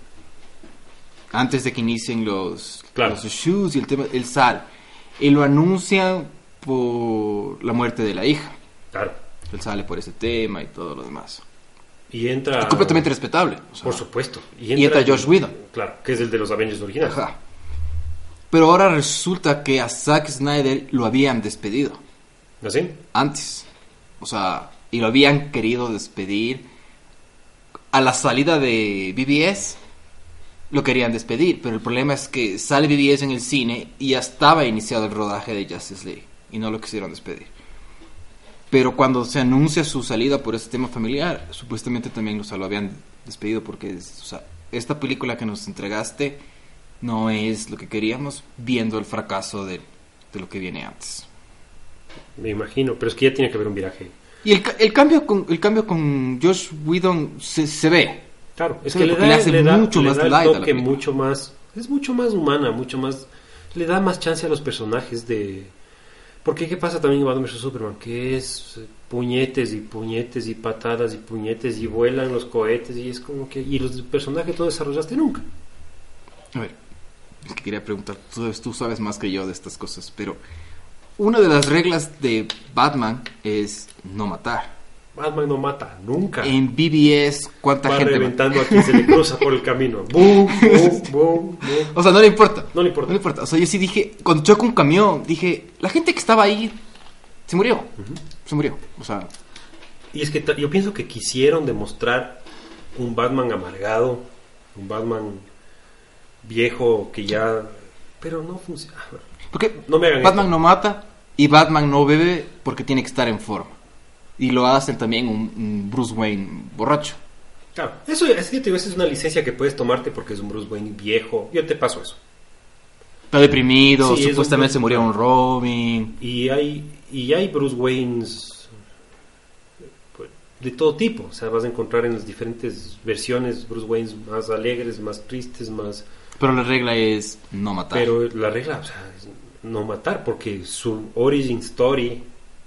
Antes de que inicien los shoots y el tema, él sale. Y lo anuncian por la muerte de la hija. Claro. Él sale por ese tema y todo lo demás. Y entra... Es completamente respetable. O sea, Por supuesto. Y entra Josh Whedon. Claro, que es el de los Avengers originales. Ajá. Pero ahora resulta que a Zack Snyder lo habían despedido. ¿Así? Antes. O sea, y lo habían querido despedir. A la salida de BBS lo querían despedir, pero el problema es que sale BBS en el cine y ya estaba iniciado el rodaje de Justice League y no lo quisieron despedir. Pero cuando se anuncia su salida por ese tema familiar, supuestamente también lo habían despedido porque o sea, esta película que nos entregaste no es lo que queríamos, viendo el fracaso de lo que viene antes. Me imagino, pero es que ya tiene que haber un viraje. Y el cambio con Josh Whedon se ve. Claro, es Sí, que le porque da, le hace le da, mucho le más da el light a la toque película. mucho más... Es mucho más humana, mucho más... Le da más chance a los personajes de... Porque ¿qué pasa también en Batman vs Superman? Que es puñetes y patadas y puñetes y vuelan los cohetes y es como que... Y los personajes no desarrollaste nunca. A ver, es que quería preguntar, tú sabes más que yo de estas cosas, pero una de las reglas de Batman es no matar. Batman no mata nunca. En BBS, ¿cuánta Va gente reventando a quien se le cruza por el camino. ¡Bum, bum, bum, bum! O sea, no le importa. No le importa. No le importa. O sea, yo sí dije, cuando choca un camión, dije, la gente que estaba ahí se murió. Se murió. O sea, Y es que yo pienso que quisieron demostrar un Batman amargado, un Batman viejo que ya... Pero no funciona. porque No me hagan Batman esto. no mata y Batman no bebe porque tiene que estar en forma. Y lo hacen también un Bruce Wayne borracho. Claro, eso es una licencia que puedes tomarte porque es un Bruce Wayne viejo. Yo te paso eso. Está deprimido, Sí, es supuestamente un- se murió un Robin. Y hay Bruce Waynes pues, de todo tipo. O sea, vas a encontrar en las diferentes versiones Bruce Waynes más alegres, más tristes, más... Pero la regla es no matar. Pero la regla, o sea, es no matar porque su origin story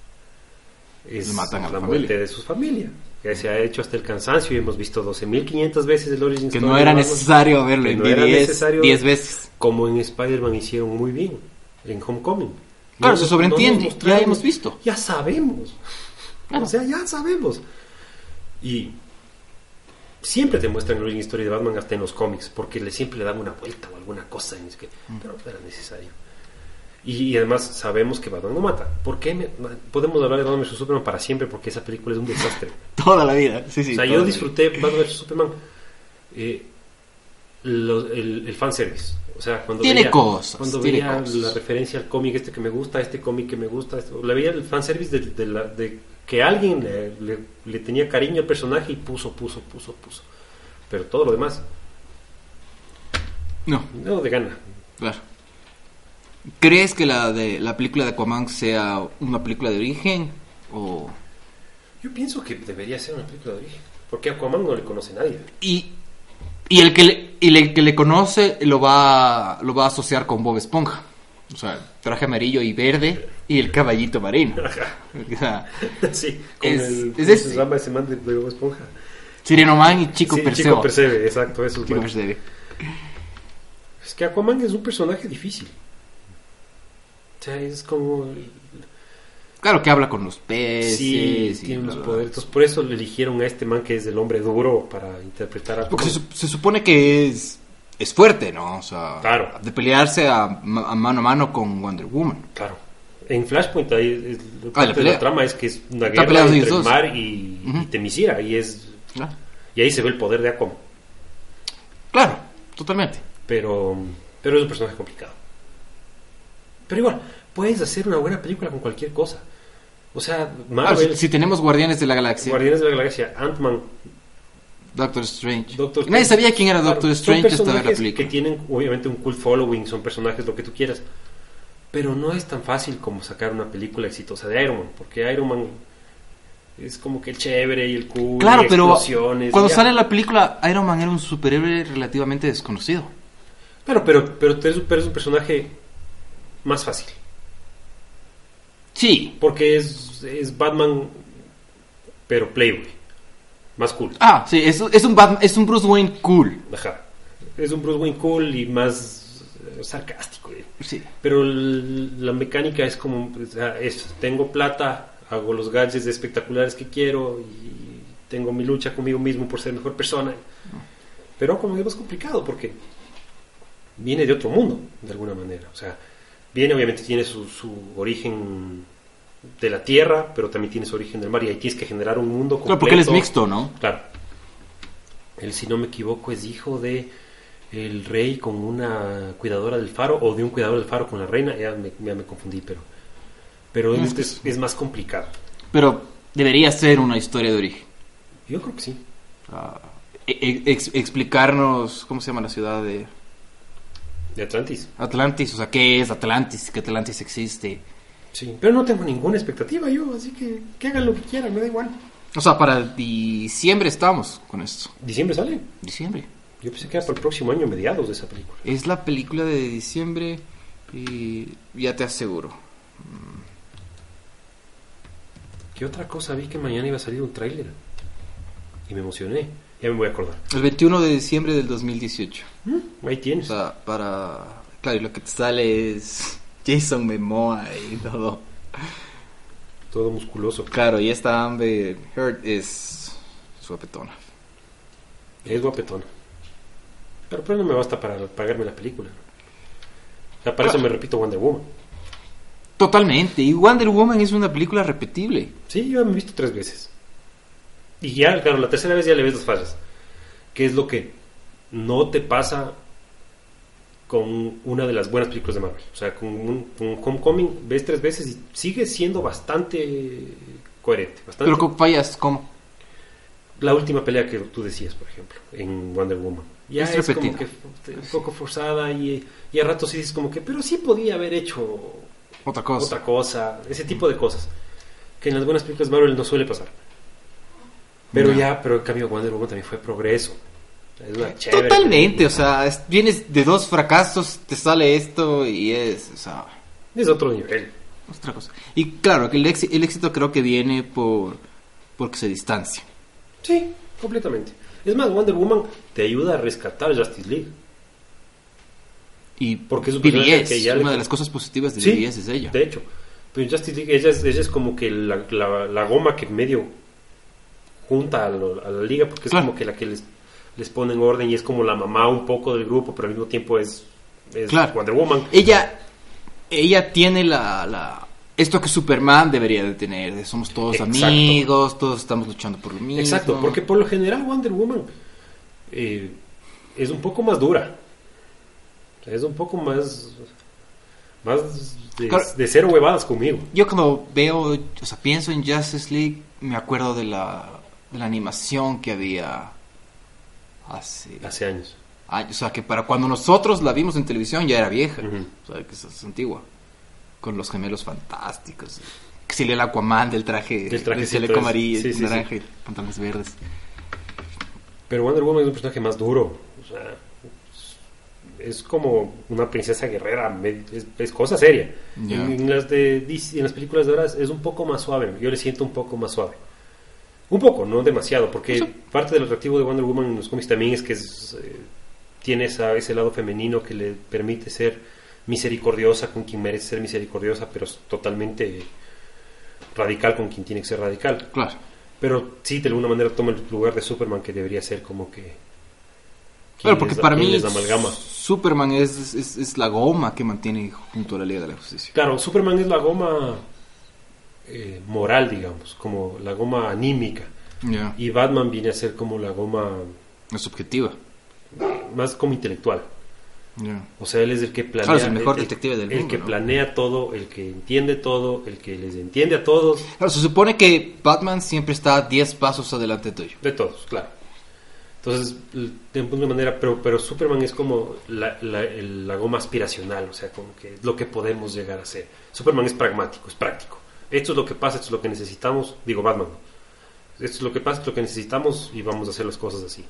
es Le matan a la muerte familia. de su familia. Que se ha hecho hasta el cansancio y hemos visto 12.500 veces el origin que story. no era de Batman. necesario verlo Que en no era 10 necesario- 10 veces. Como en Spider-Man hicieron muy bien, en Homecoming. Claro, No se nos- sobreentiende, no nos mostraron- ya hemos visto. Ya sabemos. Claro. O sea, ya sabemos. Y siempre te muestran el origin story de Batman hasta en los cómics, porque siempre le dan una vuelta o alguna cosa, pero no era necesario. Y además sabemos que Batman no mata. ¿Por qué podemos hablar de Batman vs Superman para siempre? Porque esa película es un desastre. Toda la vida, sí. O sea, yo disfruté Batman vs Superman, el fanservice. O sea, cuando veía la referencia al cómic que me gusta, este cómic que me gusta, le veía el fanservice de que alguien le tenía cariño al personaje y puso. Pero todo lo demás, no de gana. Claro. ¿Crees que la película de Aquaman sea una película de origen o...? Yo pienso que debería ser una película de origen, porque a Aquaman no le conoce nadie. Y el que le conoce lo va a asociar con Bob Esponja. O sea, traje amarillo y verde y el caballito marino. O sea, sí, con se llama ese man de Bob Esponja. Sirenoman y Chico Perseo. Chico Percebe, exacto, eso es Chico Percebe. Es que Aquaman es un personaje difícil. O sea, es como... Claro que habla con los peces. Sí, tiene unos poderes. Entonces, por eso le eligieron a este man que es el hombre duro para interpretar a Aquaman. Porque se supone que es fuerte, ¿no? O sea, claro. De pelearse a mano a mano con Wonder Woman. Claro. En Flashpoint ahí la trama es que es una guerra entre el mar y Temisira. Y ahí se ve el poder de Aquaman. Claro, totalmente. Pero es un personaje complicado. Pero igual, puedes hacer una buena película con cualquier cosa. O sea, Marvel... si tenemos Guardianes de la Galaxia. Ant-Man. Doctor Strange. Nadie sabía quién era Doctor Strange hasta ver la película. Que tienen obviamente un cult following, son personajes, lo que tú quieras. Pero no es tan fácil como sacar una película exitosa de Iron Man. Porque Iron Man es como que el chévere y el cool. Claro, y pero explosiones, cuando sale la película, Iron Man era un superhéroe relativamente desconocido. Claro, pero es un personaje más fácil. Sí. Porque es Batman, pero Playboy. Más cool. Ah, sí, es un Bruce Wayne cool. Ajá. Es un Bruce Wayne cool y más sarcástico. Sí. Pero la mecánica es como... tengo plata, hago los gadgets espectaculares que quiero y tengo mi lucha conmigo mismo por ser mejor persona. Pero como es más complicado porque viene de otro mundo, de alguna manera. O sea, obviamente tiene su origen de la tierra, pero también tiene su origen del mar, y ahí tienes que generar un mundo completo. Claro, porque él es mixto, ¿no? Claro. Él, si no me equivoco, es hijo de el rey con una cuidadora del faro, o de un cuidador del faro con la reina. Ya me confundí, pero es más complicado. Pero debería ser una historia de origen. Yo creo que sí. Explicarnos cómo se llama la ciudad de Atlantis. Atlantis, o sea, ¿qué es Atlantis? ¿Qué Atlantis existe? Sí, pero no tengo ninguna expectativa yo, así que hagan lo que quieran, me da igual. O sea, para diciembre estamos con esto. ¿Diciembre sale? Diciembre. Yo pensé que era para el próximo año, mediados de esa película. Es la película de diciembre y ya te aseguro. ¿Qué otra cosa vi que mañana iba a salir un tráiler? Y me emocioné. Ya me voy a acordar. El 21 de diciembre del 2018. Ahí tienes. O sea, claro, y lo que te sale es Jason Momoa y todo. Todo musculoso. Claro, y esta Amber Heard es guapetona. Es guapetona. Pero no me basta para pagarme la película. O sea, para eso me repito Wonder Woman. Totalmente. Y Wonder Woman es una película repetible. Sí, yo me he visto 3 veces. Y ya, claro, la tercera vez ya le ves las fallas. ¿Qué es lo que no te pasa con una de las buenas películas de Marvel? O sea, con Homecoming ves 3 veces y sigue siendo bastante coherente. Pero con fallas, ¿cómo? La última pelea que tú decías, por ejemplo, en Wonder Woman. Ya es como que un poco forzada y a ratos sí dices como que, pero sí podía haber hecho otra cosa. Ese tipo de cosas. Que en las buenas películas de Marvel no suele pasar. Pero pero en cambio Wonder Woman también fue progreso. Es una chévere. Totalmente, o sea, vienes de 2 fracasos, te sale esto y es otro nivel. Otra cosa. Y claro, que el éxito creo que viene porque se distancia. Sí, completamente. Es más, Wonder Woman te ayuda a rescatar Justice League. Y porque es un BBS, que una de las cosas positivas de BBS es ella. De hecho, pero Justice League ella es como que la goma que medio junta a la liga, porque es como que la que les pone en orden y es como la mamá un poco del grupo, pero al mismo tiempo es Wonder Woman. Ella tiene esto que Superman debería de tener, somos todos amigos, todos estamos luchando por lo mismo. Exacto, porque por lo general Wonder Woman es un poco más dura, o sea, es un poco más de cero huevadas conmigo. Yo cuando pienso en Justice League, me acuerdo de la animación que había hace años. O sea, que para cuando nosotros la vimos en televisión ya era vieja. Uh-huh. O sea, que es antigua. Con los gemelos fantásticos. Que se lee el Aquaman del traje de chaleco amarillo, naranja y pantalones verdes. Pero Wonder Woman es un personaje más duro. O sea, es como una princesa guerrera. Es cosa seria. Yeah. En las películas de ahora es un poco más suave. Yo le siento un poco más suave. Un poco, no demasiado. Porque parte del atractivo de Wonder Woman en los cómics también es que tiene ese lado femenino que le permite ser misericordiosa con quien merece ser misericordiosa, pero es totalmente radical con quien tiene que ser radical. Claro. Pero sí, de alguna manera toma el lugar de Superman, que debería ser como que... Claro, porque para mí Superman es la goma que mantiene junto a la Liga de la Justicia. Claro, Superman es la goma moral, digamos, como la goma anímica. Yeah. Y Batman viene a ser como la goma... Es subjetiva. Más como intelectual. Yeah. O sea, él es el que planea. Claro, es el mejor detective del mundo. El que planea todo, el que entiende todo, el que les entiende a todos. Claro, se supone que Batman siempre está 10 pasos adelante tuyo. De todos, claro. Entonces, de alguna manera, pero Superman es como la goma aspiracional, o sea, como que es lo que podemos llegar a ser. Superman es pragmático, es práctico. Esto es lo que pasa, esto es lo que necesitamos. Digo, Batman. Esto es lo que pasa, esto es lo que necesitamos y vamos a hacer las cosas así.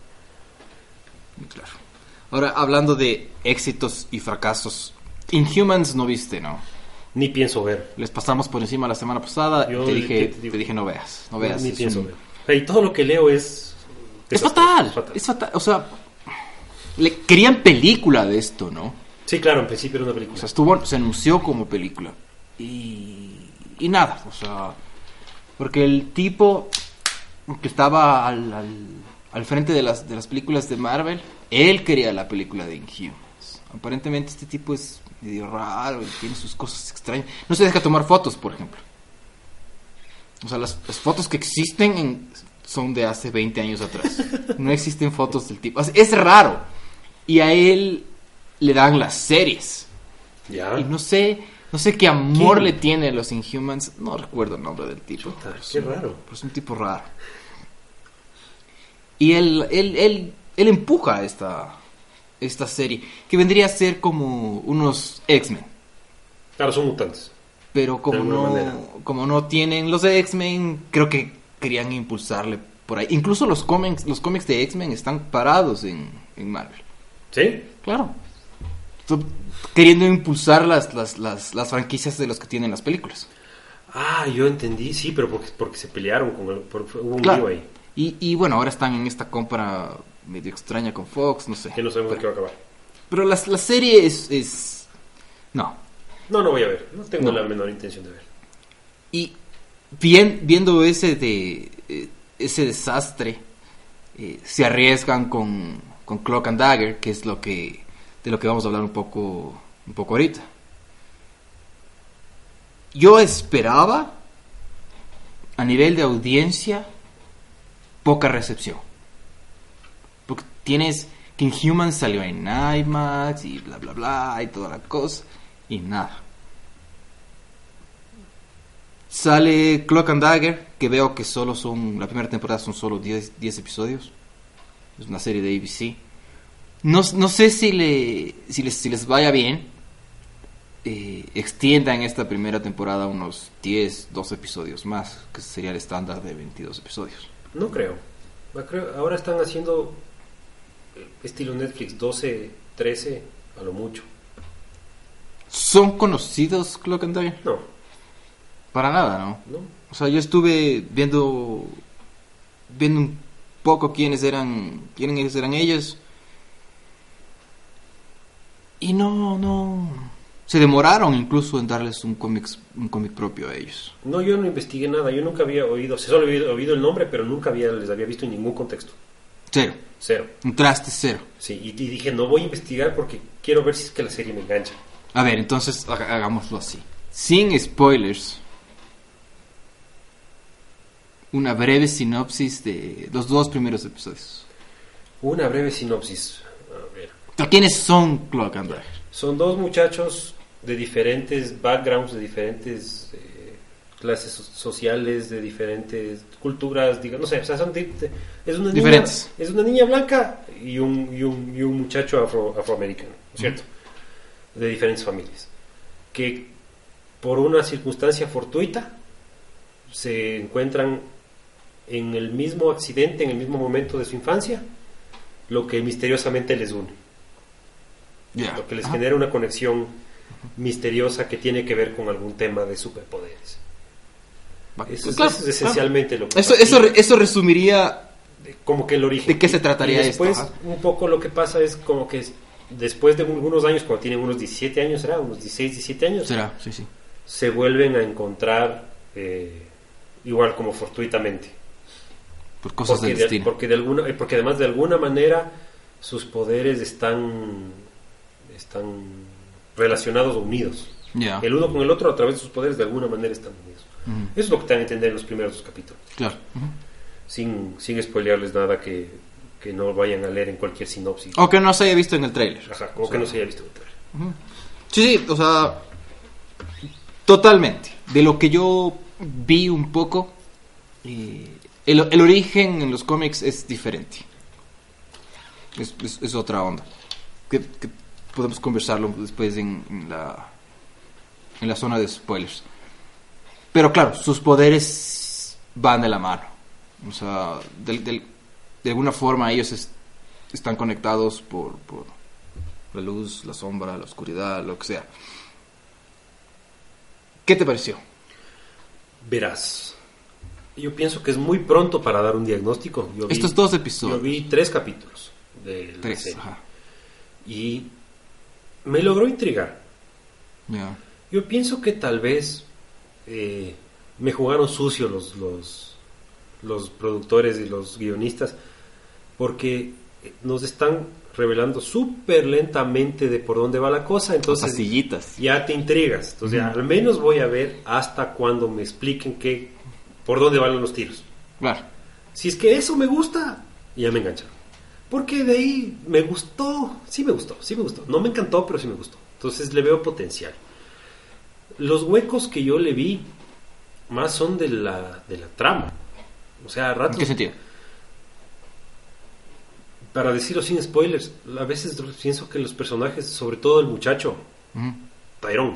Claro. Ahora, hablando de éxitos y fracasos, Inhumans no viste, ¿no? Ni pienso ver. Les pasamos por encima la semana pasada. Te dije no veas. Ni pienso ver. Y todo lo que leo es fatal. O sea, querían película de esto, ¿no? Sí, claro, en principio era una película. O sea, se anunció como película. Y nada, o sea, porque el tipo que estaba al frente de las películas de Marvel, él quería la película de Inhumans. Aparentemente este tipo es medio raro y tiene sus cosas extrañas. No se deja tomar fotos, por ejemplo. O sea, las fotos que existen son de hace 20 años atrás. No existen fotos del tipo. O sea, es raro. Y a él le dan las series. ¿Ya? Y no sé qué amor le tiene a los Inhumans. No recuerdo el nombre del tipo. Chuta, qué raro. Pero es un tipo raro. Y él empuja esta serie, que vendría a ser como unos X-Men. Claro, son mutantes. Pero como no tienen los X-Men, creo que querían impulsarle por ahí. Incluso los cómics de X-Men están parados en Marvel. ¿Sí? Claro. Queriendo impulsar las franquicias de los que tienen las películas. Ah, yo entendí, sí, pero porque se pelearon hubo un claro. lío ahí. Y bueno, ahora están en esta compra medio extraña con Fox, no sé. Que no sabemos qué va a acabar. Pero la serie es... No. No voy a ver. No tengo la menor intención de ver. Y viendo ese desastre, se arriesgan con Cloak and Dagger, que es de lo que vamos a hablar un poco ahorita. Yo esperaba, a nivel de audiencia, poca recepción. Porque tienes que Inhumans salió en IMAX y bla bla bla y toda la cosa y nada. Sale Cloak and Dagger, que veo que la primera temporada son solo 10 episodios. Es una serie de ABC. No sé si les vaya bien, extiendan esta primera temporada unos 12 episodios más, que sería el estándar de 22 episodios. No creo. Ahora están haciendo estilo Netflix, 12, 13 a lo mucho. ¿Son conocidos Cloak and Dagger? No. Para nada, ¿no? No. O sea, yo estuve viendo un poco quiénes eran ellos. Y no Se demoraron incluso en darles un cómic propio a ellos. No, yo no investigué nada, yo nunca había oído, solo había oído el nombre, pero nunca les había visto en ningún contexto. Cero. Un traste cero. Sí, y dije, no voy a investigar porque quiero ver si es que la serie me engancha. A ver, entonces hagámoslo así. Sin spoilers. Una breve sinopsis de los 2 primeros episodios. Una breve sinopsis. A ver. ¿Quiénes son Cloak and Dagger? Son 2 muchachos de diferentes backgrounds, de diferentes clases sociales, de diferentes culturas, digamos, no sé, o sea, son es una diferentes. Es una niña blanca y un muchacho afroamericano, ¿cierto? De diferentes familias, que por una circunstancia fortuita se encuentran en el mismo accidente, en el mismo momento de su infancia, lo que misteriosamente les une. Lo que les genera una conexión misteriosa que tiene que ver con algún tema de superpoderes. Eso es esencialmente lo que eso resumiría como que el origen. ¿De qué se trataría y después, esto? Un poco lo que pasa es como que después de algunos años, cuando tienen unos 17 años, ¿será? Unos 16, 17 años. ¿Será? Sí. Se vuelven a encontrar igual como fortuitamente. Por cosas del destino. Porque además de alguna manera sus poderes están relacionados o unidos. El uno con el otro a través de sus poderes de alguna manera están unidos. Eso es lo que te dan a entender en los primeros 2 capítulos. Claro. Sin spoilearles nada que no vayan a leer en cualquier sinopsis. O que no se haya visto en el tráiler. Ajá, o que no se haya visto en el tráiler. Sí, o sea, totalmente. De lo que yo vi un poco, el origen en los cómics es diferente. Es otra onda. Que podemos conversarlo después en la zona de spoilers. Pero claro, sus poderes van de la mano. O sea, de alguna forma ellos están conectados por la luz, la sombra, la oscuridad, lo que sea. ¿Qué te pareció? Verás, yo pienso que es muy pronto para dar un diagnóstico. Estos 2 episodios. Yo vi 3 capítulos de la 3, serie. ajá. Y me logró intrigar. Yeah. Yo pienso que tal vez me jugaron sucio los productores y los guionistas, porque nos están revelando súper lentamente de por dónde va la cosa, entonces pasillitas. Ya te intrigas. Entonces al menos voy a ver hasta cuando me expliquen por dónde van los tiros. Claro. Si es que eso me gusta, ya me engancharon. Porque de ahí me gustó. No me encantó, pero sí me gustó. Entonces le veo potencial. Los huecos que yo le vi más son de la trama. O sea, a ratos... ¿En qué sentido? Para decirlo sin spoilers, a veces pienso que los personajes, sobre todo el muchacho, Tyrone.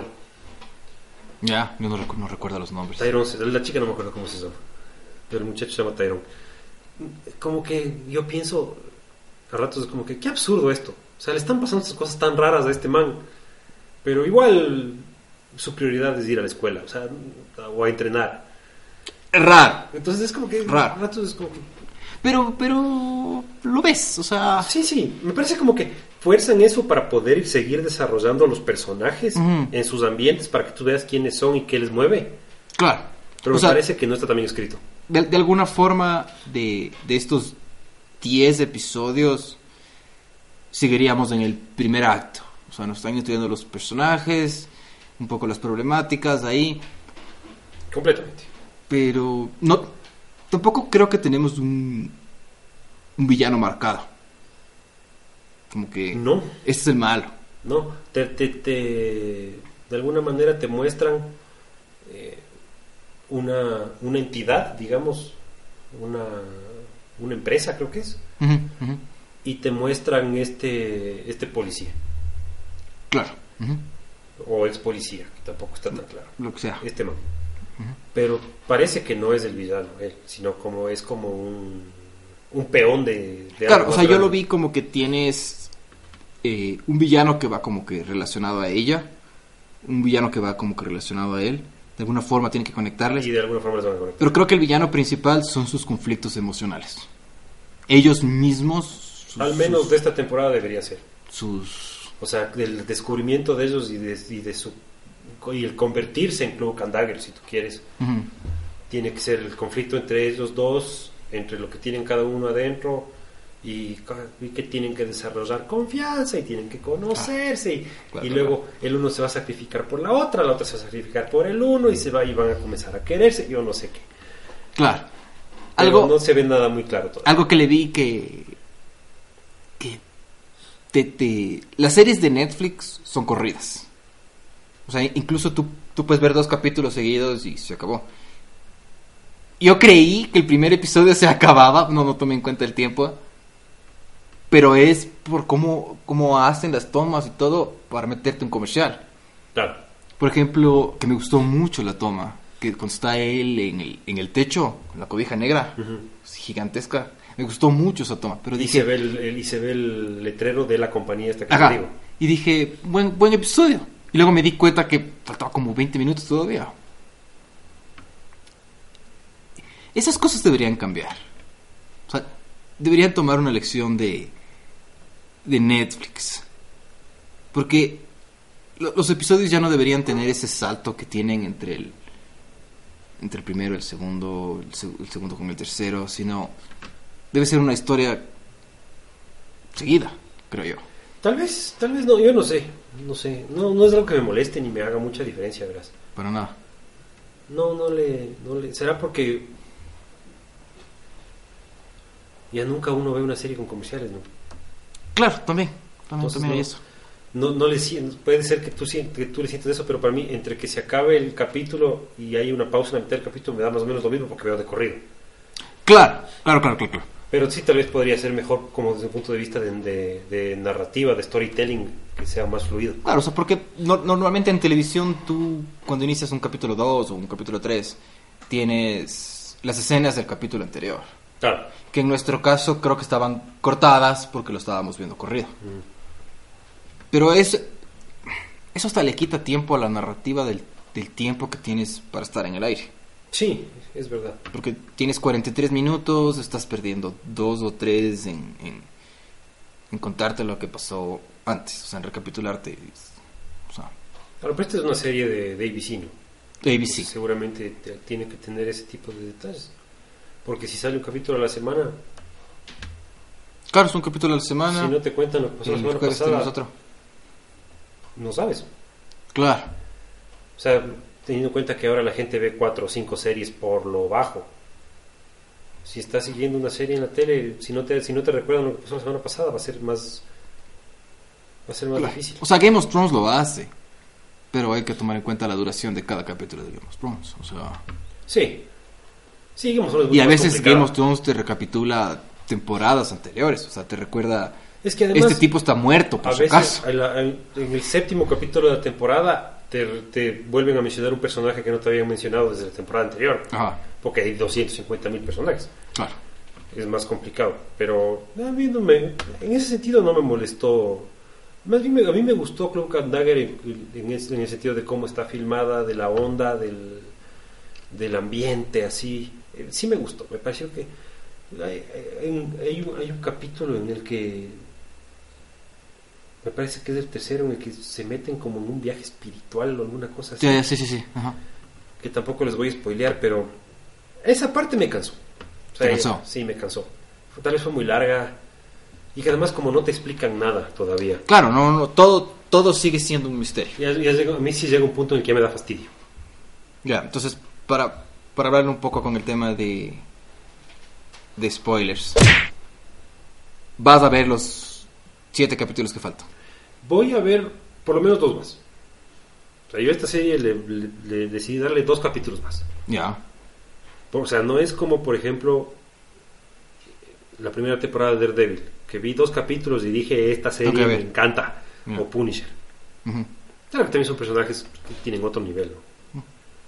Ya, yo no recuerdo los nombres. Tyrone, la chica no me acuerdo cómo se llama, pero el muchacho se llama Tyrone. Como que yo pienso a ratos como que qué absurdo esto. O sea, le están pasando estas cosas tan raras a este man, pero igual su prioridad es ir a la escuela, o sea, o a entrenar. Es raro. Entonces es como que raro. A ratos es como que... Pero lo ves, o sea... Sí, me parece como que fuerzan eso para poder seguir desarrollando a los personajes en sus ambientes, para que tú veas quiénes son y qué les mueve. Claro. Pero me parece que no está tan bien escrito. De alguna forma, de estos 10 episodios, seguiríamos en el primer acto. O sea, nos están estudiando los personajes, un poco las problemáticas ahí. Completamente. Pero tampoco creo que tenemos un villano marcado. Como que... No. Este es el malo. No. De alguna manera te muestran una entidad, digamos, una empresa, creo que es. Uh-huh. Y te muestran este policía. Claro. O ex policía, que tampoco está tan claro. Lo que sea. Este man. Pero parece que no es el villano él, sino como es como un peón de claro, o sea, grande. yo lo vi como que tienes un villano que va como que relacionado a ella, un villano que va como que relacionado a él. De alguna forma tiene que conectarles. Y de alguna forma les van a conectar. Pero creo que el villano principal son sus conflictos emocionales. Ellos mismos... Al menos de esta temporada debería ser. Sus O sea, del descubrimiento de ellos y el convertirse en Cloak and Dagger, si tú quieres. Ujú. Tiene que ser el conflicto entre ellos dos, entre lo que tienen cada uno adentro y que tienen que desarrollar confianza y tienen que conocerse y luego el uno se va a sacrificar por la otra se va a sacrificar por el uno y van a comenzar a quererse, yo no sé qué. Claro. Pero no se ve nada muy claro todavía. Algo que le vi que las series de Netflix son corridas. O sea, incluso tú puedes ver 2 capítulos seguidos y se acabó. Yo creí que el primer episodio se acababa, no tomé en cuenta el tiempo, pero es por cómo hacen las tomas y todo para meterte un comercial. Claro. Por ejemplo, que me gustó mucho la toma, que cuando está él en el techo, con la cobija negra, gigantesca. Me gustó mucho esa toma, pero dije... se ve el letrero de la compañía esta que Ajá, te digo. y dije, buen episodio. Y luego me di cuenta que faltaba como 20 minutos todavía. Esas cosas deberían cambiar. O sea, deberían tomar una lección de Netflix. Porque los episodios ya no deberían tener ese salto que tienen entre el primero, el segundo con el tercero, sino debe ser una historia seguida, creo yo. Tal vez no, yo no sé, no es algo que me moleste ni me haga mucha diferencia, verás. Para nada. No le, será porque ya nunca uno ve una serie con comerciales, ¿no? Claro, también hay eso. No le puede ser que tú le sientes eso, pero para mí, entre que se acabe el capítulo y hay una pausa en la mitad del capítulo, me da más o menos lo mismo porque veo de corrido. Claro. Pero sí, tal vez podría ser mejor como desde el punto de vista de narrativa, de storytelling, que sea más fluido. Claro, o sea, porque normalmente en televisión tú, cuando inicias un capítulo 2 o un capítulo 3, tienes las escenas del capítulo anterior. Claro. Que en nuestro caso creo que estaban cortadas porque lo estábamos viendo corrido. Pero eso hasta le quita tiempo a la narrativa del tiempo que tienes para estar en el aire. Sí, es verdad. Porque tienes 43 minutos, estás perdiendo 2 o 3 en contarte lo que pasó antes, o sea, en recapitularte. O sea, Claro, pero esta es una serie de ABC, ¿no? ABC. Entonces, seguramente tiene que tener ese tipo de detalles. Porque si sale un capítulo a la semana, claro, es un capítulo a la semana. si no te cuentan lo que pasó la semana pasada, no sabes. Claro. O sea, teniendo en cuenta que ahora la gente ve 4 o 5 series por lo bajo. Si estás siguiendo una serie en la tele, si no te recuerdan lo que pasó la semana pasada, va a ser más Claro. difícil. O sea, Game of Thrones lo hace, pero hay que tomar en cuenta la duración de cada capítulo de Game of Thrones. O sea, sí, Game of Thrones es muy y a más veces complicado. Game of Thrones te recapitula temporadas anteriores, o sea, te recuerda, Es que además, este tipo está muerto, por a su veces caso. en el 7º capítulo de la temporada te vuelven a mencionar un personaje que no te habían mencionado desde la temporada anterior. Ajá, Porque hay 250,000 personajes. claro. Es más complicado. Pero a mí en ese sentido no me molestó. Más bien a mí me gustó Cloak and Dagger en el sentido de cómo está filmada, de la onda, del ambiente, así. Sí me gustó. Me pareció que hay un capítulo en el que me parece que es el tercero, en el que se meten como en un viaje espiritual o alguna cosa así. Sí. Ajá. Que tampoco les voy a spoilear, pero esa parte me cansó. O sea, ¿Te cansó? Sí, me cansó. Tal vez fue muy larga y que además como no te explican nada todavía. Claro, no, todo sigue siendo un misterio. A mí sí llega un punto en el que me da fastidio. Ya, entonces, para hablar un poco con el tema de spoilers, vas a ver los 7 capítulos que faltan. Voy a ver por lo menos 2 más. O sea, yo a esta serie le decidí darle 2 capítulos más. Ya. O sea, no es como, por ejemplo, la primera temporada de Daredevil, que vi 2 capítulos y dije, esta serie me encanta. O Punisher. Uh-huh. Claro que también son personajes que tienen otro nivel, ¿no?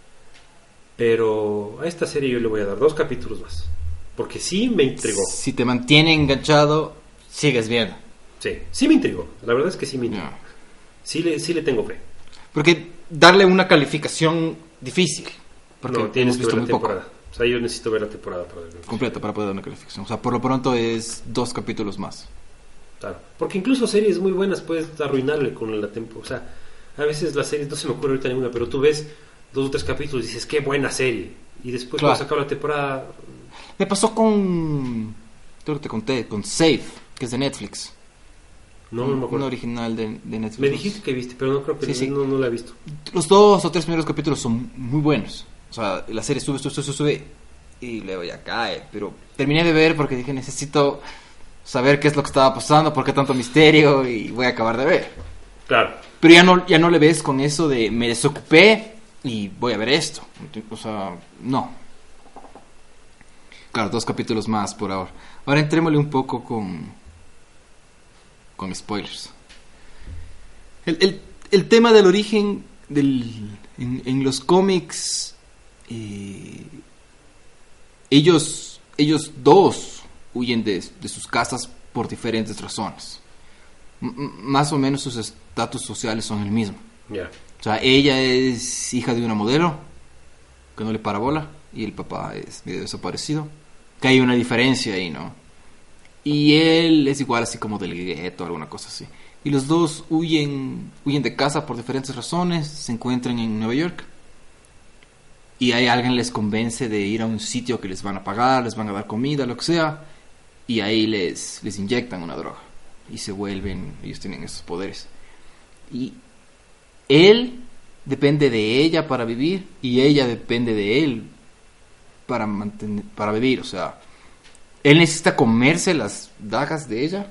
Pero a esta serie yo le voy a dar 2 capítulos más. Porque sí me intrigó. Si te mantiene enganchado, sigues viendo. Sí me intrigó. La verdad es que sí me intrigó. Ya. Sí le tengo fe. Porque darle una calificación difícil. Porque No, tienes hemos que ver visto la muy poco. temporada. O sea, yo necesito ver la temporada para verlo. Completa para poder dar una calificación. O sea, por lo pronto es 2 capítulos más. Claro. Porque incluso series muy buenas puedes arruinarle con la temporada. O sea, a veces las series, no se me ocurre ahorita ninguna, pero tú ves 2 o 3 capítulos y dices, qué buena serie. Y después Claro. cuando se acaba la temporada... Me pasó creo que te conté, con Safe, que es de Netflix. No me Un acuerdo. original de Netflix. Me dijiste que viste, pero no creo que Sí. no la he visto. Los 2 o 3 primeros capítulos son muy buenos. O sea, la serie sube y luego ya cae. Pero terminé de ver porque dije, necesito saber qué es lo que estaba pasando, por qué tanto misterio, y voy a acabar de ver. Claro. Pero ya no le ves con eso de me desocupé y voy a ver esto. O sea, no. Claro, 2 capítulos más por ahora. Ahora entrémosle un poco con spoilers. El tema del origen en los cómics, ellos dos huyen de sus casas por diferentes razones. Más o menos sus estatus sociales son el mismo. Ya. O sea, ella es hija de una modelo que no le para bola y el papá es medio desaparecido. Que hay una diferencia ahí, ¿no? Y él es igual así como del gueto, alguna cosa así. Y los dos huyen de casa por diferentes razones, se encuentran en Nueva York. Y ahí alguien les convence de ir a un sitio que les van a pagar, les van a dar comida, lo que sea. Y ahí les inyectan una droga. Y se vuelven, ellos tienen esos poderes. Y él depende de ella para vivir y ella depende de él para vivir. O sea, él necesita comerse las dagas de ella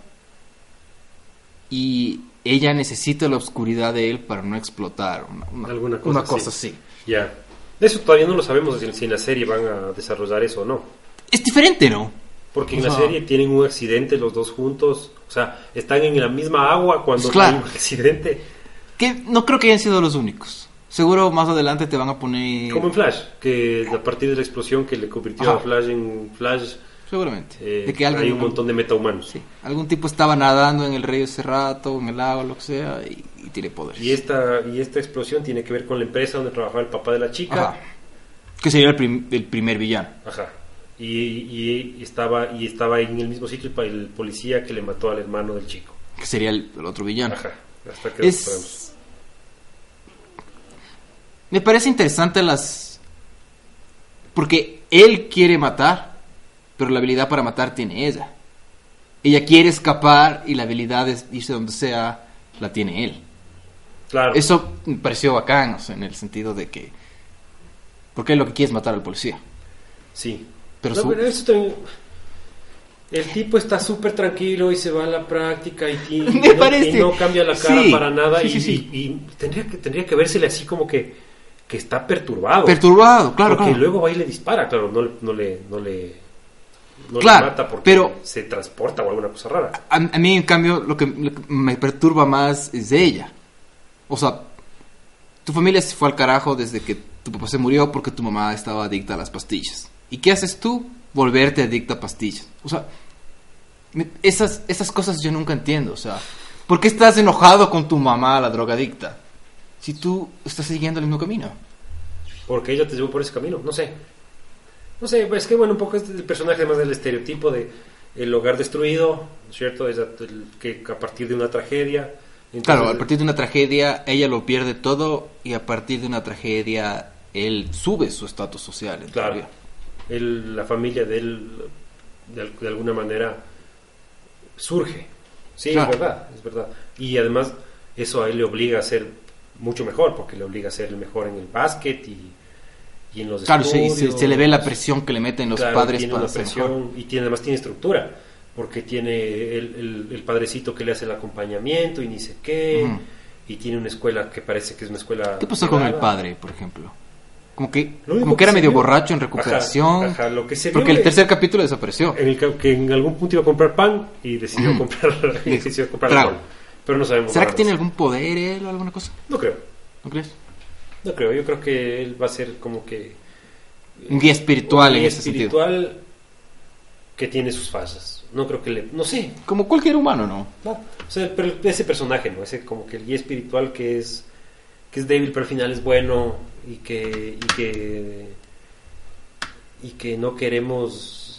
y ella necesita la oscuridad de él para no explotar. Alguna cosa una así. cosa así. Ya. Eso todavía no lo sabemos si en la serie van a desarrollar eso o no. Es diferente, ¿no? Porque en O la sea, serie tienen un accidente los dos juntos. O sea, están en la misma agua cuando Claro. hay un accidente. Que no creo que hayan sido los únicos. Seguro más adelante te van a poner... Como en Flash, que a partir de la explosión que le convirtió Ajá. a Flash en Flash, Seguramente. De que hay un montón de metahumanos. Sí, algún tipo estaba nadando en el río ese rato, en el agua, lo que sea, y tiene poderes. Y esta explosión tiene que ver con la empresa donde trabajaba el papá de la chica. Ajá. Que sería el primer villano. Ajá. Y estaba en el mismo sitio el policía que le mató al hermano del chico. Que sería el otro villano. Ajá. Hasta que Me parece interesante porque él quiere matar, pero la habilidad para matar tiene ella. Ella quiere escapar y la habilidad de irse donde sea la tiene él. Claro. Eso me pareció bacán, o sea, en el sentido de que... Porque él lo que quiere es matar al policía. Sí. Pero Pero eso también... El tipo está súper tranquilo y se va a la práctica y no cambia la cara para nada. Sí. Y tendría que vérsele así como que está perturbado. Perturbado, claro, porque claro. luego va y le dispara, claro, no le Claro, mata porque pero- se transporta o alguna cosa rara. A mí, en cambio, lo que me perturba más es de ella. O sea, tu familia se fue al carajo desde que tu papá se murió porque tu mamá estaba adicta a las pastillas. ¿Y qué haces tú? Volverte adicta a pastillas. O sea, esas cosas yo nunca entiendo. O sea, ¿por qué estás enojado con tu mamá, la drogadicta? Si tú estás siguiendo el mismo camino. Porque ella te llevó por ese camino, no sé, pues que bueno, un poco es el personaje más del estereotipo de el hogar destruido, ¿cierto? Que a partir de una tragedia. Entonces, Claro, a partir de una tragedia ella lo pierde todo y a partir de una tragedia él sube su estatus social. En claro, teoría. la familia de él de alguna manera surge. Sí, Claro. es verdad. Y además eso a él le obliga a ser mucho mejor, porque le obliga a ser el mejor en el básquet y en los Claro, estudios. se le ve la presión que le meten los Claro, padres tiene para una ser mejor. presión y además tiene estructura, porque tiene el padrecito que le hace el acompañamiento y ni sé qué, Ujú. y tiene una escuela que parece que es una escuela ¿Qué pasó con el privada. padre, por ejemplo? Lo único Como que era se medio vio- borracho en recuperación. Ajá, lo que se porque vio el es- tercer capítulo desapareció. que en algún punto iba a comprar pan y decidió Ujú. comprar Claro. alcohol, pero no sabemos ¿Será nada que tiene más. algún poder él o alguna cosa? No creo, ¿No crees? yo creo que él va a ser como que Un guía espiritual un en guía ese sentido. espiritual que tiene sus fallas. No creo que no sé. Como cualquier humano, ¿no? Claro. O sea, pero ese personaje, ¿no? Ese como que el guía espiritual que es débil pero al final es bueno y que no queremos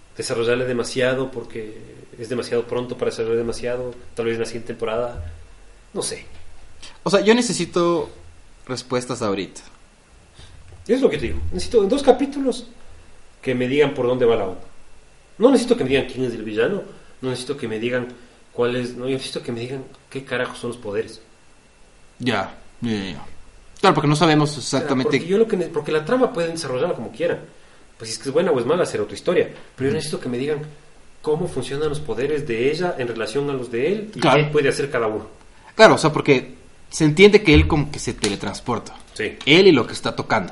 desarrollarle demasiado porque es demasiado pronto para desarrollar demasiado, tal vez en la siguiente temporada, no sé. O sea, yo necesito respuestas ahorita. Es lo que te digo, necesito en 2 capítulos que me digan por dónde va la onda. No necesito que me digan quién es el villano, no necesito que me digan cuál es, no, yo necesito que me digan qué carajos son los poderes. Ya. Claro, porque no sabemos exactamente. Porque la trama pueden desarrollarla como quieran. Pues si es que es buena o es mala, será otra historia. Pero yo necesito que me digan cómo funcionan los poderes de ella en relación a los de él y qué puede hacer cada uno. Claro, o sea, porque se entiende que él como que se teletransporta. Sí. Él y lo que está tocando.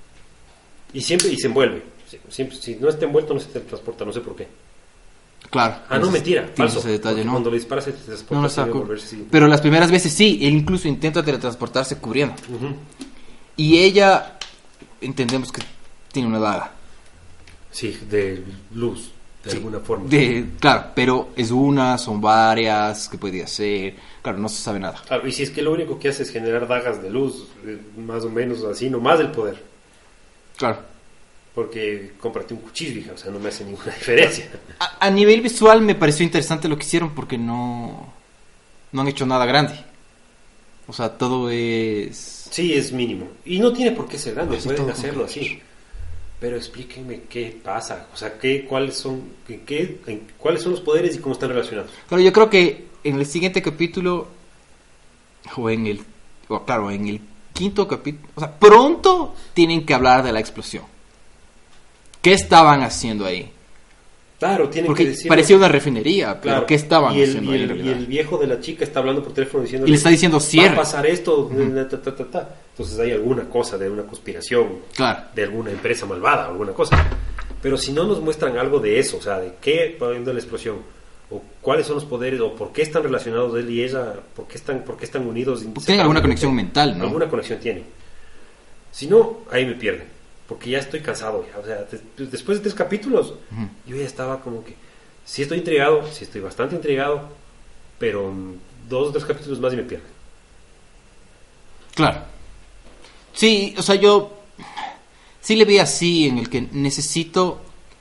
Y se envuelve. Siempre, si no está envuelto, no se teletransporta, no sé por qué. Claro. No, mentira, falso. Ese detalle, ¿no? Cuando le disparas se teletransporta. Pero las primeras veces sí, él incluso intenta teletransportarse cubriendo. Uh-huh. Y ella, entendemos que tiene una daga. Sí, de luz, de alguna forma. Claro, pero es una, son varias, ¿qué puede hacer? Claro, no se sabe nada. Claro, y si es que lo único que hace es generar dagas de luz, más o menos así, no más del poder. Claro. Porque cómprate un cuchillo, hija, o sea, no me hace ninguna diferencia. A nivel visual me pareció interesante lo que hicieron porque no han hecho nada grande. O sea, todo es... Sí, es mínimo. Y no tiene por qué ser grande, Así pueden hacerlo así. Pero explíquenme qué pasa, o sea, cuáles son los poderes y cómo están relacionados. Claro, yo creo que en el siguiente capítulo, en el quinto capítulo, o sea, pronto tienen que hablar de la explosión. ¿Qué estaban haciendo ahí? Claro, tienen porque que decir... parecía una refinería, pero claro, ¿qué estaban haciendo ahí? Y el viejo de la chica está hablando por teléfono diciendo... Y le está diciendo cierre. Va a pasar esto, Entonces hay alguna cosa de una conspiración, claro, de alguna empresa malvada, alguna cosa. Pero si no nos muestran algo de eso, o sea, de qué va habiendo la explosión, o cuáles son los poderes, o por qué están relacionados él y ella, por qué están unidos... Tienen alguna conexión mental, ¿no? Alguna conexión tienen. Si no, ahí me pierden. Porque ya estoy cansado, ya. O sea, después de 3 capítulos, yo ya estaba como que... Sí estoy intrigado, sí estoy bastante intrigado, pero 2 o 3 capítulos más y me pierden. Claro. Sí, o sea, yo sí le vi así, en el que necesito...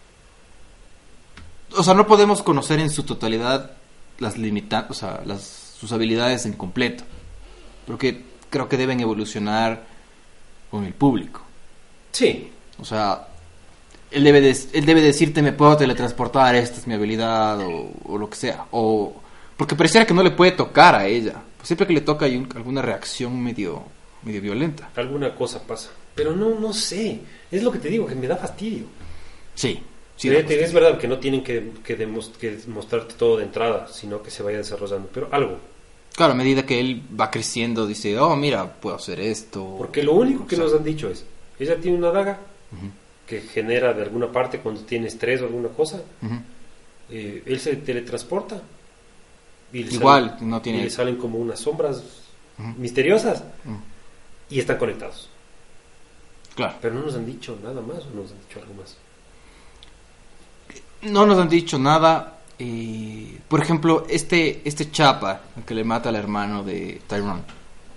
O sea, no podemos conocer en su totalidad las limitantes, o sea, sus habilidades en completo. Porque creo que deben evolucionar con el público. Sí. O sea, él debe decirte, me puedo teletransportar, esta es mi habilidad, o lo que sea. O porque pareciera que no le puede tocar a ella. Pues siempre que le toca hay alguna reacción medio violenta. Alguna cosa pasa. Pero no sé. Es lo que te digo, que me da fastidio. Sí. Es verdad que no tienen que mostrarte todo de entrada, sino que se vaya desarrollando. Pero algo. Claro, a medida que él va creciendo, dice, oh, mira, puedo hacer esto. Porque lo único que nos han dicho es... Ella tiene una daga que genera de alguna parte cuando tiene estrés o alguna cosa. Él se teletransporta. Y le salen como unas sombras misteriosas y están conectados. Claro. Pero no nos han dicho nada más o nos han dicho algo más. No nos han dicho nada. Por ejemplo, este chapa, el que le mata al hermano de Tyrone.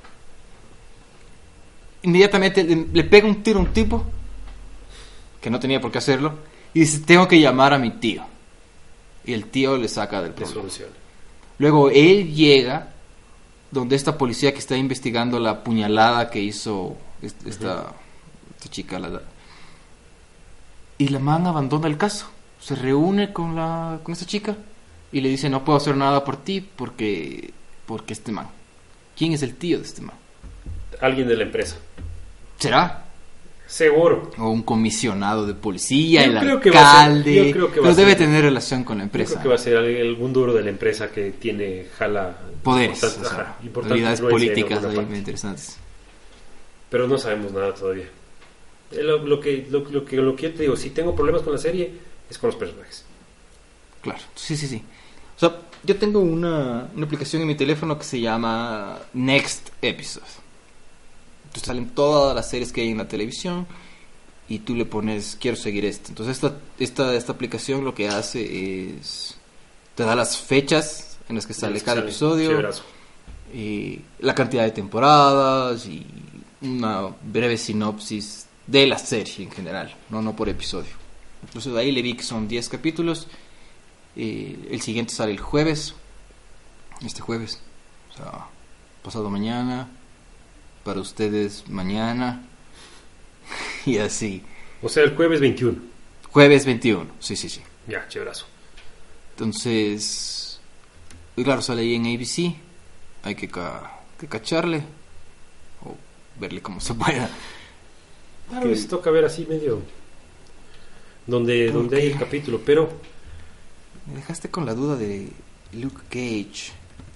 Inmediatamente le pega un tiro a un tipo que no tenía por qué hacerlo y dice, tengo que llamar a mi tío. Y el tío le saca del problema. Luego él llega donde esta policía que está investigando la puñalada que hizo esta chica. Y la man abandona el caso. Se reúne con esta chica y le dice, no puedo hacer nada por ti porque este man. ¿Quién es el tío de este man? Alguien de la empresa. ¿Será? Seguro. O un comisionado de policía, yo el alcalde. Pero debe tener relación con la empresa. Yo creo que va a ser algún duro de la empresa que jala poderes, habilidades políticas ahí muy interesantes. Pero no sabemos nada todavía. Lo que yo te digo, si tengo problemas con la serie, es con los personajes. Claro, sí. O sea, yo tengo una aplicación en mi teléfono que se llama Next Episode. Entonces salen todas las series que hay en la televisión y tú le pones, quiero seguir esto. Entonces esta aplicación lo que hace es, te da las fechas en las que sale cada episodio, y la cantidad de temporadas y una breve sinopsis de la serie en general, no por episodio. Entonces ahí le vi que son 10 capítulos. El siguiente sale el jueves. Este jueves. O sea, pasado mañana. Para ustedes mañana. Y así. O sea, el jueves 21. Jueves 21. Sí. Ya, chéverazo. Entonces, y claro, sale ahí en ABC. Hay que cacharle. O verle como se pueda. Claro, se toca ver así medio donde hay el capítulo, pero me dejaste con la duda de Luke Cage,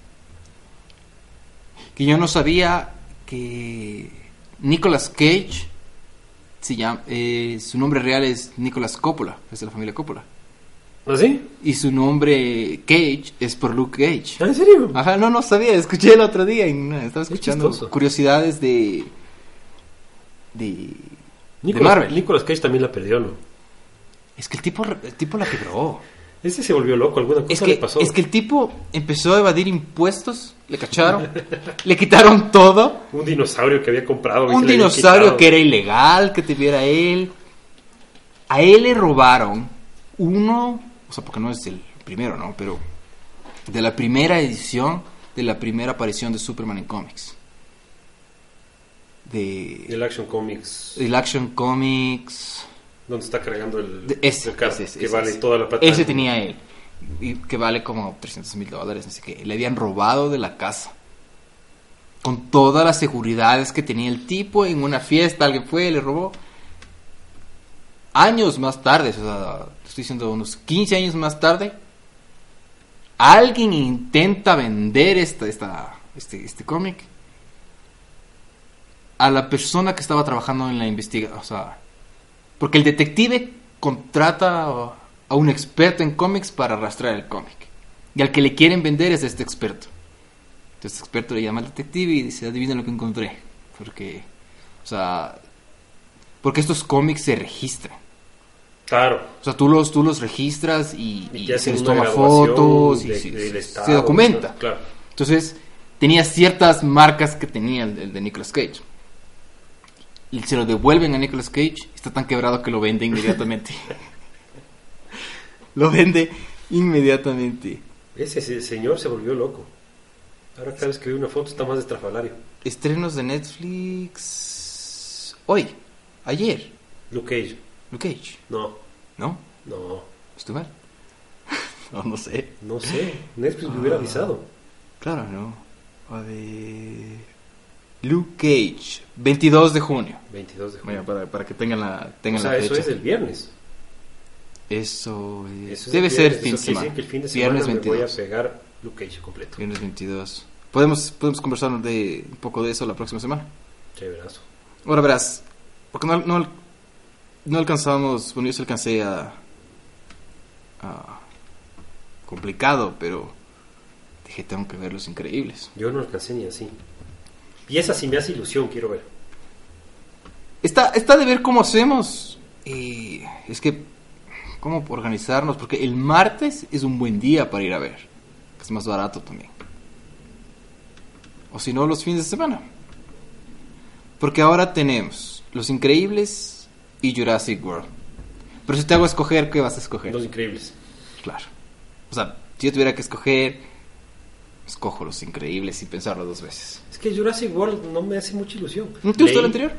que yo no sabía que Nicolas Cage se llama, su nombre real es Nicolas Coppola, es de la familia Coppola. ¿Ah, sí? Y su nombre Cage es por Luke Cage. ¿Ah, en serio? Ajá, no sabía, escuché el otro día, estaba escuchando curiosidades de Marvel. Nicolas Cage también la perdió, ¿no? Es que el tipo la quebró. Ese se volvió loco, alguna cosa le pasó. Es que el tipo empezó a evadir impuestos, le cacharon, le quitaron todo. Un dinosaurio que había comprado. Un dinosaurio que era ilegal, que tuviera él. A él le robaron uno, o sea, porque no es el primero, ¿no? Pero de la primera edición, de la primera aparición de Superman en cómics. El Action Comics. El Action Comics. Donde está cargando el ese, que vale toda la plata. Ese tenía él. Y que vale como $300,000. Así que le habían robado de la casa. Con todas las seguridades que tenía el tipo en una fiesta. Alguien fue, le robó. Años más tarde, o sea, estoy diciendo unos 15 años más tarde, alguien intenta vender este cómic a la persona que estaba trabajando en la investigación. O sea, porque el detective contrata a un experto en cómics para arrastrar el cómic. Y al que le quieren vender es este experto. Entonces este experto le llama al detective y dice, adivinen lo que encontré. Porque estos cómics se registran. Claro. O sea, tú los registras y se les toma fotos y se documenta. Claro. Entonces, tenía ciertas marcas que tenía el de Nicolas Cage. Y se lo devuelven a Nicolas Cage. Está tan quebrado que lo vende inmediatamente. Lo vende inmediatamente. Ese señor se volvió loco. Ahora cada vez que veo una foto está más estrafalario. Estrenos de Netflix. Hoy. Ayer. Luke Cage. No. ¿Estoy mal? No sé. No sé. Netflix me hubiera avisado. Claro, no. A ver. Luke Cage, 22 de junio. 22 de junio. Bueno, para que tengan la fecha. Eso es el viernes. Eso es debe ser fin de semana. semana. Que el fin de semana viernes 22. Me voy a pegar Luke Cage completo. Viernes 22. Podemos conversar un poco de eso la próxima semana. Chéverazo. Ahora verás, porque no alcanzamos, bueno, yo sí alcancé a complicado, pero dije, tengo que ver Los Increíbles. Yo no alcancé ni así. Y esa sí me hace ilusión, quiero ver. Está de ver cómo hacemos. Es que, cómo organizarnos, porque el martes es un buen día para ir a ver. Es más barato también. O si no, los fines de semana. Porque ahora tenemos Los Increíbles y Jurassic World. Pero si te hago escoger, ¿qué vas a escoger? Los Increíbles. Claro. O sea, si yo tuviera que escoger, escojo Los Increíbles sin pensarlo dos veces. Es que Jurassic World no me hace mucha ilusión. ¿No te gustó el anterior?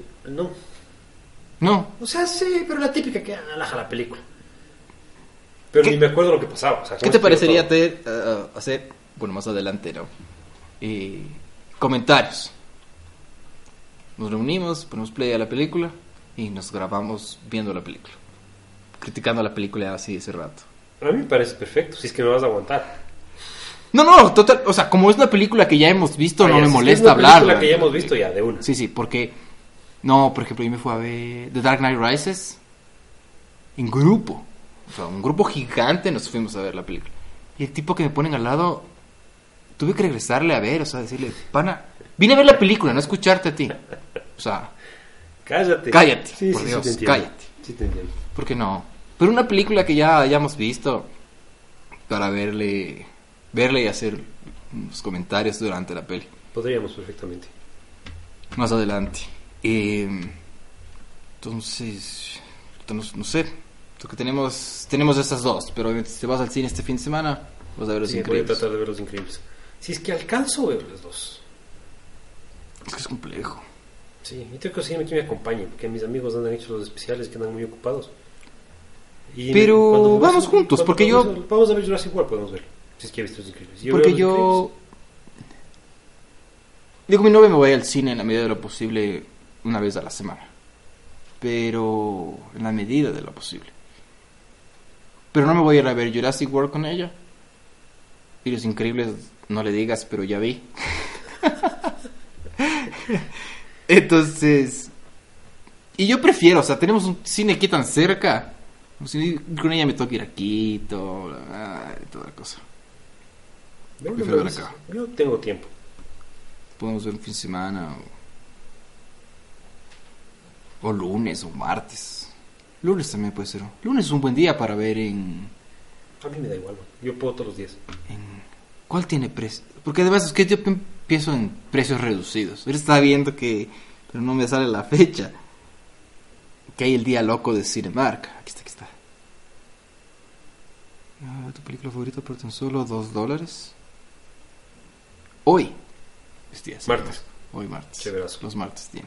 No. O sea, sí, pero la típica que alaja la película. Pero ni me acuerdo lo que pasaba. O sea, ¿qué te parecería hacer, bueno, más adelante, ¿no? Comentarios. Nos reunimos, ponemos play a la película y nos grabamos viendo la película. Criticando la película así ese rato. A mí me parece perfecto, si es que me vas a aguantar. No, total, o sea, como es una película que ya hemos visto, no me molesta hablar. Es una película que ya hemos visto ya, de una. Sí, porque, no, por ejemplo, yo me fui a ver The Dark Knight Rises en grupo. O sea, un grupo gigante nos fuimos a ver la película. Y el tipo que me ponen al lado, tuve que regresarle a ver, o sea, decirle, pana, vine a ver la película, no a escucharte a ti. O sea, cállate, sí, por sí, Dios, sí cállate. Sí te entiendo. ¿Por qué no? Pero una película que ya hayamos visto para verle y hacer unos comentarios durante la peli. Podríamos perfectamente. Más adelante. Entonces, no sé. Porque tenemos esas dos, pero obviamente si te vas al cine este fin de semana, vas a ver Los Sí, voy a Increíbles. tratar de ver Los Increíbles. Si es que alcanzo, veo las dos. Es que es complejo. Sí, y tengo que conseguirme que me acompañe, porque mis amigos andan hechos los especiales que andan muy ocupados. Y Pero cuando vamos juntos, cuando porque vamos a ver Jurassic World, podemos ver. Si es que he visto Los Increíbles. Porque veo Los yo... Digo, mi novia me voy al cine en la medida de lo posible una vez a la semana. Pero en la medida de lo posible. Pero no me voy a ir a ver Jurassic World con ella. Y Los Increíbles, no le digas, pero ya vi. Entonces... Y yo prefiero, o sea, tenemos un cine aquí tan cerca. Si con ella me toca ir a Quito, toda la cosa. Increíbles. Prefiero ver acá. Yo tengo tiempo. Podemos ver un fin de semana o lunes o martes. Lunes también puede ser. Lunes es un buen día para ver en... A mí me da igual, yo puedo todos los días. ¿Cuál tiene precio? Porque además es que yo empiezo en precios reducidos. Ahora estaba viendo que... Pero no me sale la fecha. Que hay el día loco de Cinemark. Aquí está. Tu película favorita por tan solo $2. Hoy. Es día, sí, Martes. Hoy martes. Chéverazo. Los martes tiene.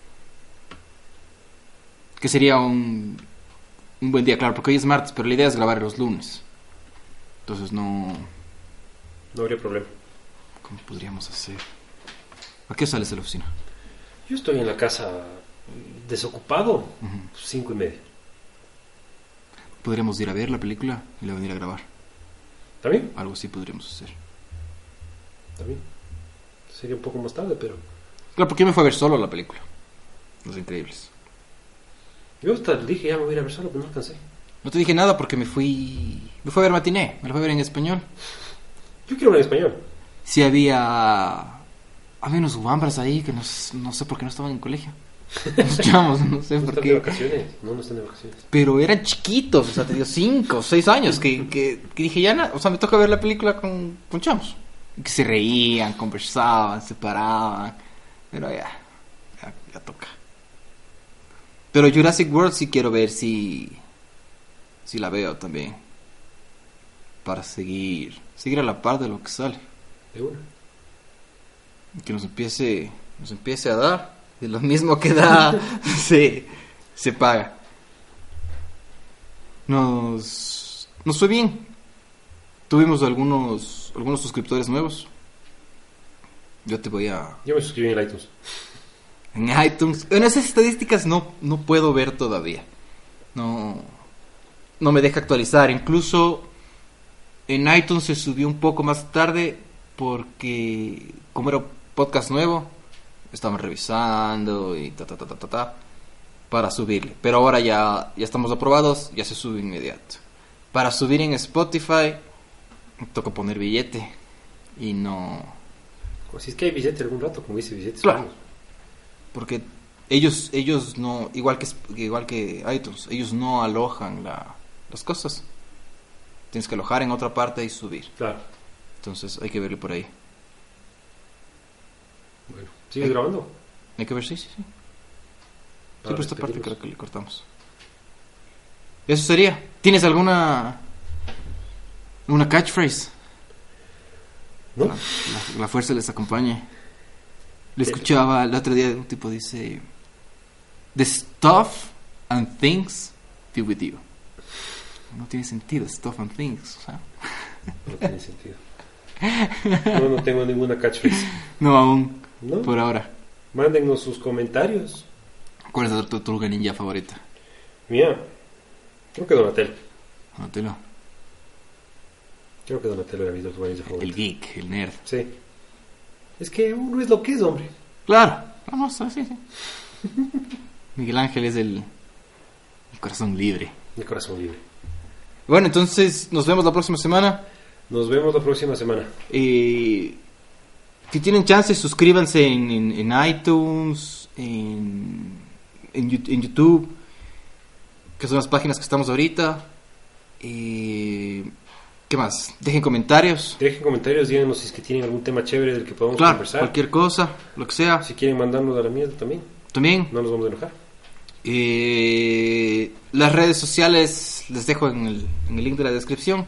Que sería un buen día, claro, porque hoy es martes, pero la idea es grabar los lunes. Entonces no habría problema. ¿Cómo podríamos hacer? ¿A qué sales de la oficina? Yo estoy en la casa desocupado, 5:30. Podríamos ir a ver la película y la venir a grabar. ¿También? Algo así podríamos hacer. También. Sería un poco más tarde, pero... Claro, porque yo me fui a ver solo la película. Los Increíbles. Yo hasta dije, ya me voy a ir a ver solo, pero no alcancé. No te dije nada porque me fui a ver matiné. Me la fui a ver en español. Yo quiero ver en español. Sí, había unos guambras ahí que no sé por qué no estaban en colegio. Nos echamos, no sé ¿No por están qué. de vacaciones? No están de vacaciones. Pero eran chiquitos, o sea, te dio 5 o 6 años que dije, ya, o sea, me toca ver la película con chamos. Que se reían, conversaban, se paraban. Pero ya toca. Pero Jurassic World sí quiero ver si la veo también. Para seguir a la par de lo que sale. De una. Que nos empiece a dar. De lo mismo que da, se paga. Nos fue bien. Tuvimos algunos suscriptores nuevos. Yo me suscribí en iTunes. En iTunes. En esas estadísticas no puedo ver todavía. No me deja actualizar. Incluso en iTunes se subió un poco más tarde porque como era podcast nuevo, estaban revisando y para subirle. Pero ahora ya estamos aprobados, ya se sube inmediato. Para subir en Spotify toca poner billete y no... Pues si es que hay billete algún rato, como dice billetes. Claro. Porque ellos no, igual que iTunes, ellos no alojan las cosas. Tienes que alojar en otra parte y subir. Claro. Entonces hay que verle por ahí. Bueno, ¿sigue grabando? Hay que ver, sí. Sí, por esta parte creo que le cortamos. Eso sería. ¿Tienes alguna catchphrase? ¿No? La fuerza les acompañe. Le escuchaba el otro día, un tipo dice: The stuff and things be with you. No tiene sentido, stuff and things, o sea. No tiene sentido. No tengo ninguna catchphrase. No, aún. ¿No? Por ahora. Mándennos sus comentarios. ¿Cuál es tu tortuga ninja favorita? Mía, creo que Donatello. Anótelo. Creo que Donatello era mi tortuga ninja favorita. El geek, el nerd. Sí. Es que uno es lo que es, hombre. Claro. Vamos, sí. Miguel Ángel es el corazón libre. El corazón libre. Bueno, entonces nos vemos la próxima semana. Nos vemos la próxima semana. Si tienen chance, suscríbanse en iTunes, en YouTube, que son las páginas que estamos ahorita. ¿Qué más? Dejen comentarios. Díganos si es que tienen algún tema chévere del que podamos conversar. Cualquier cosa, lo que sea. Si quieren mandarnos a la mierda también. También. No nos vamos a enojar. Las redes sociales les dejo en el link de la descripción.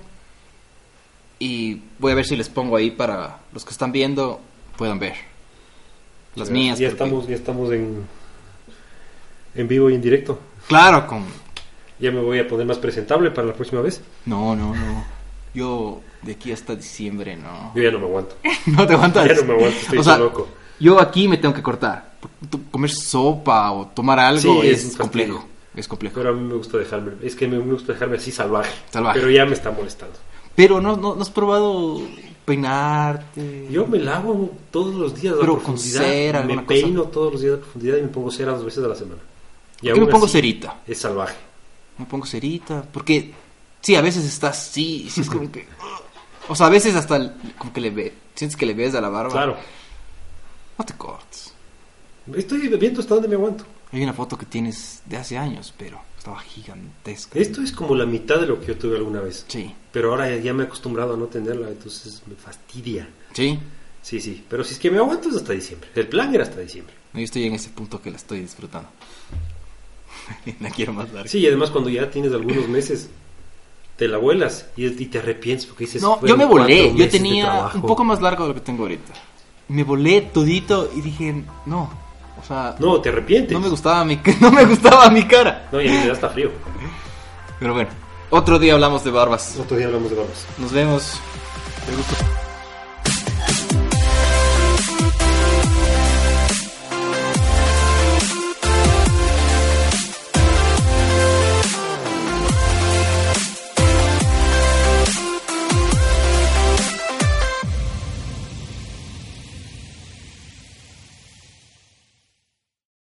Y voy a ver si les pongo ahí para los que están viendo puedan ver. Las mías. Ya estamos en vivo y en directo. Claro, Ya me voy a poner más presentable para la próxima vez. No. Yo de aquí hasta diciembre no. Yo ya no me aguanto. No te aguantas. Ya no me aguanto, estoy loco. Yo aquí me tengo que cortar. Comer sopa o tomar algo Sí, es complejo. Es complejo. Pero a mí me gusta dejarme, me gusta dejarme así salvaje. Salvaje. Pero ya me está molestando. Pero no has probado peinarte. Yo me lavo todos los días Pero a profundidad. con cera, me alguna peino cosa. todos los días a profundidad y me pongo cera 2 veces a la semana. Y ¿Por qué me aún pongo así, cerita? Es salvaje. Me pongo cerita. Porque, sí, a veces estás así. Sí, es como que. O sea, a veces hasta como que sientes que le ves a la barba. Claro. No te cortes. Estoy viendo hasta dónde me aguanto. Hay una foto que tienes de hace años, pero estaba gigantesca. Esto es como la mitad de lo que yo tuve alguna vez. Sí. Pero ahora ya me he acostumbrado a no tenerla, entonces me fastidia. ¿Sí? Sí. Pero si es que me aguanto es hasta diciembre. El plan era hasta diciembre. Yo estoy en ese punto que la estoy disfrutando. La quiero más larga. Sí, y además cuando ya tienes algunos meses, te la vuelas y te arrepientes porque dices... No, yo "Fueron me volé. 4 Yo meses de tenía trabajo". un poco más largo de lo que tengo ahorita. Me volé todito y dije, no. O sea, No, te arrepientes. no me gustaba mi cara. No, y a mí me da hasta frío. Pero bueno, otro día hablamos de barbas. Otro día hablamos de barbas. Nos vemos. Me gustó.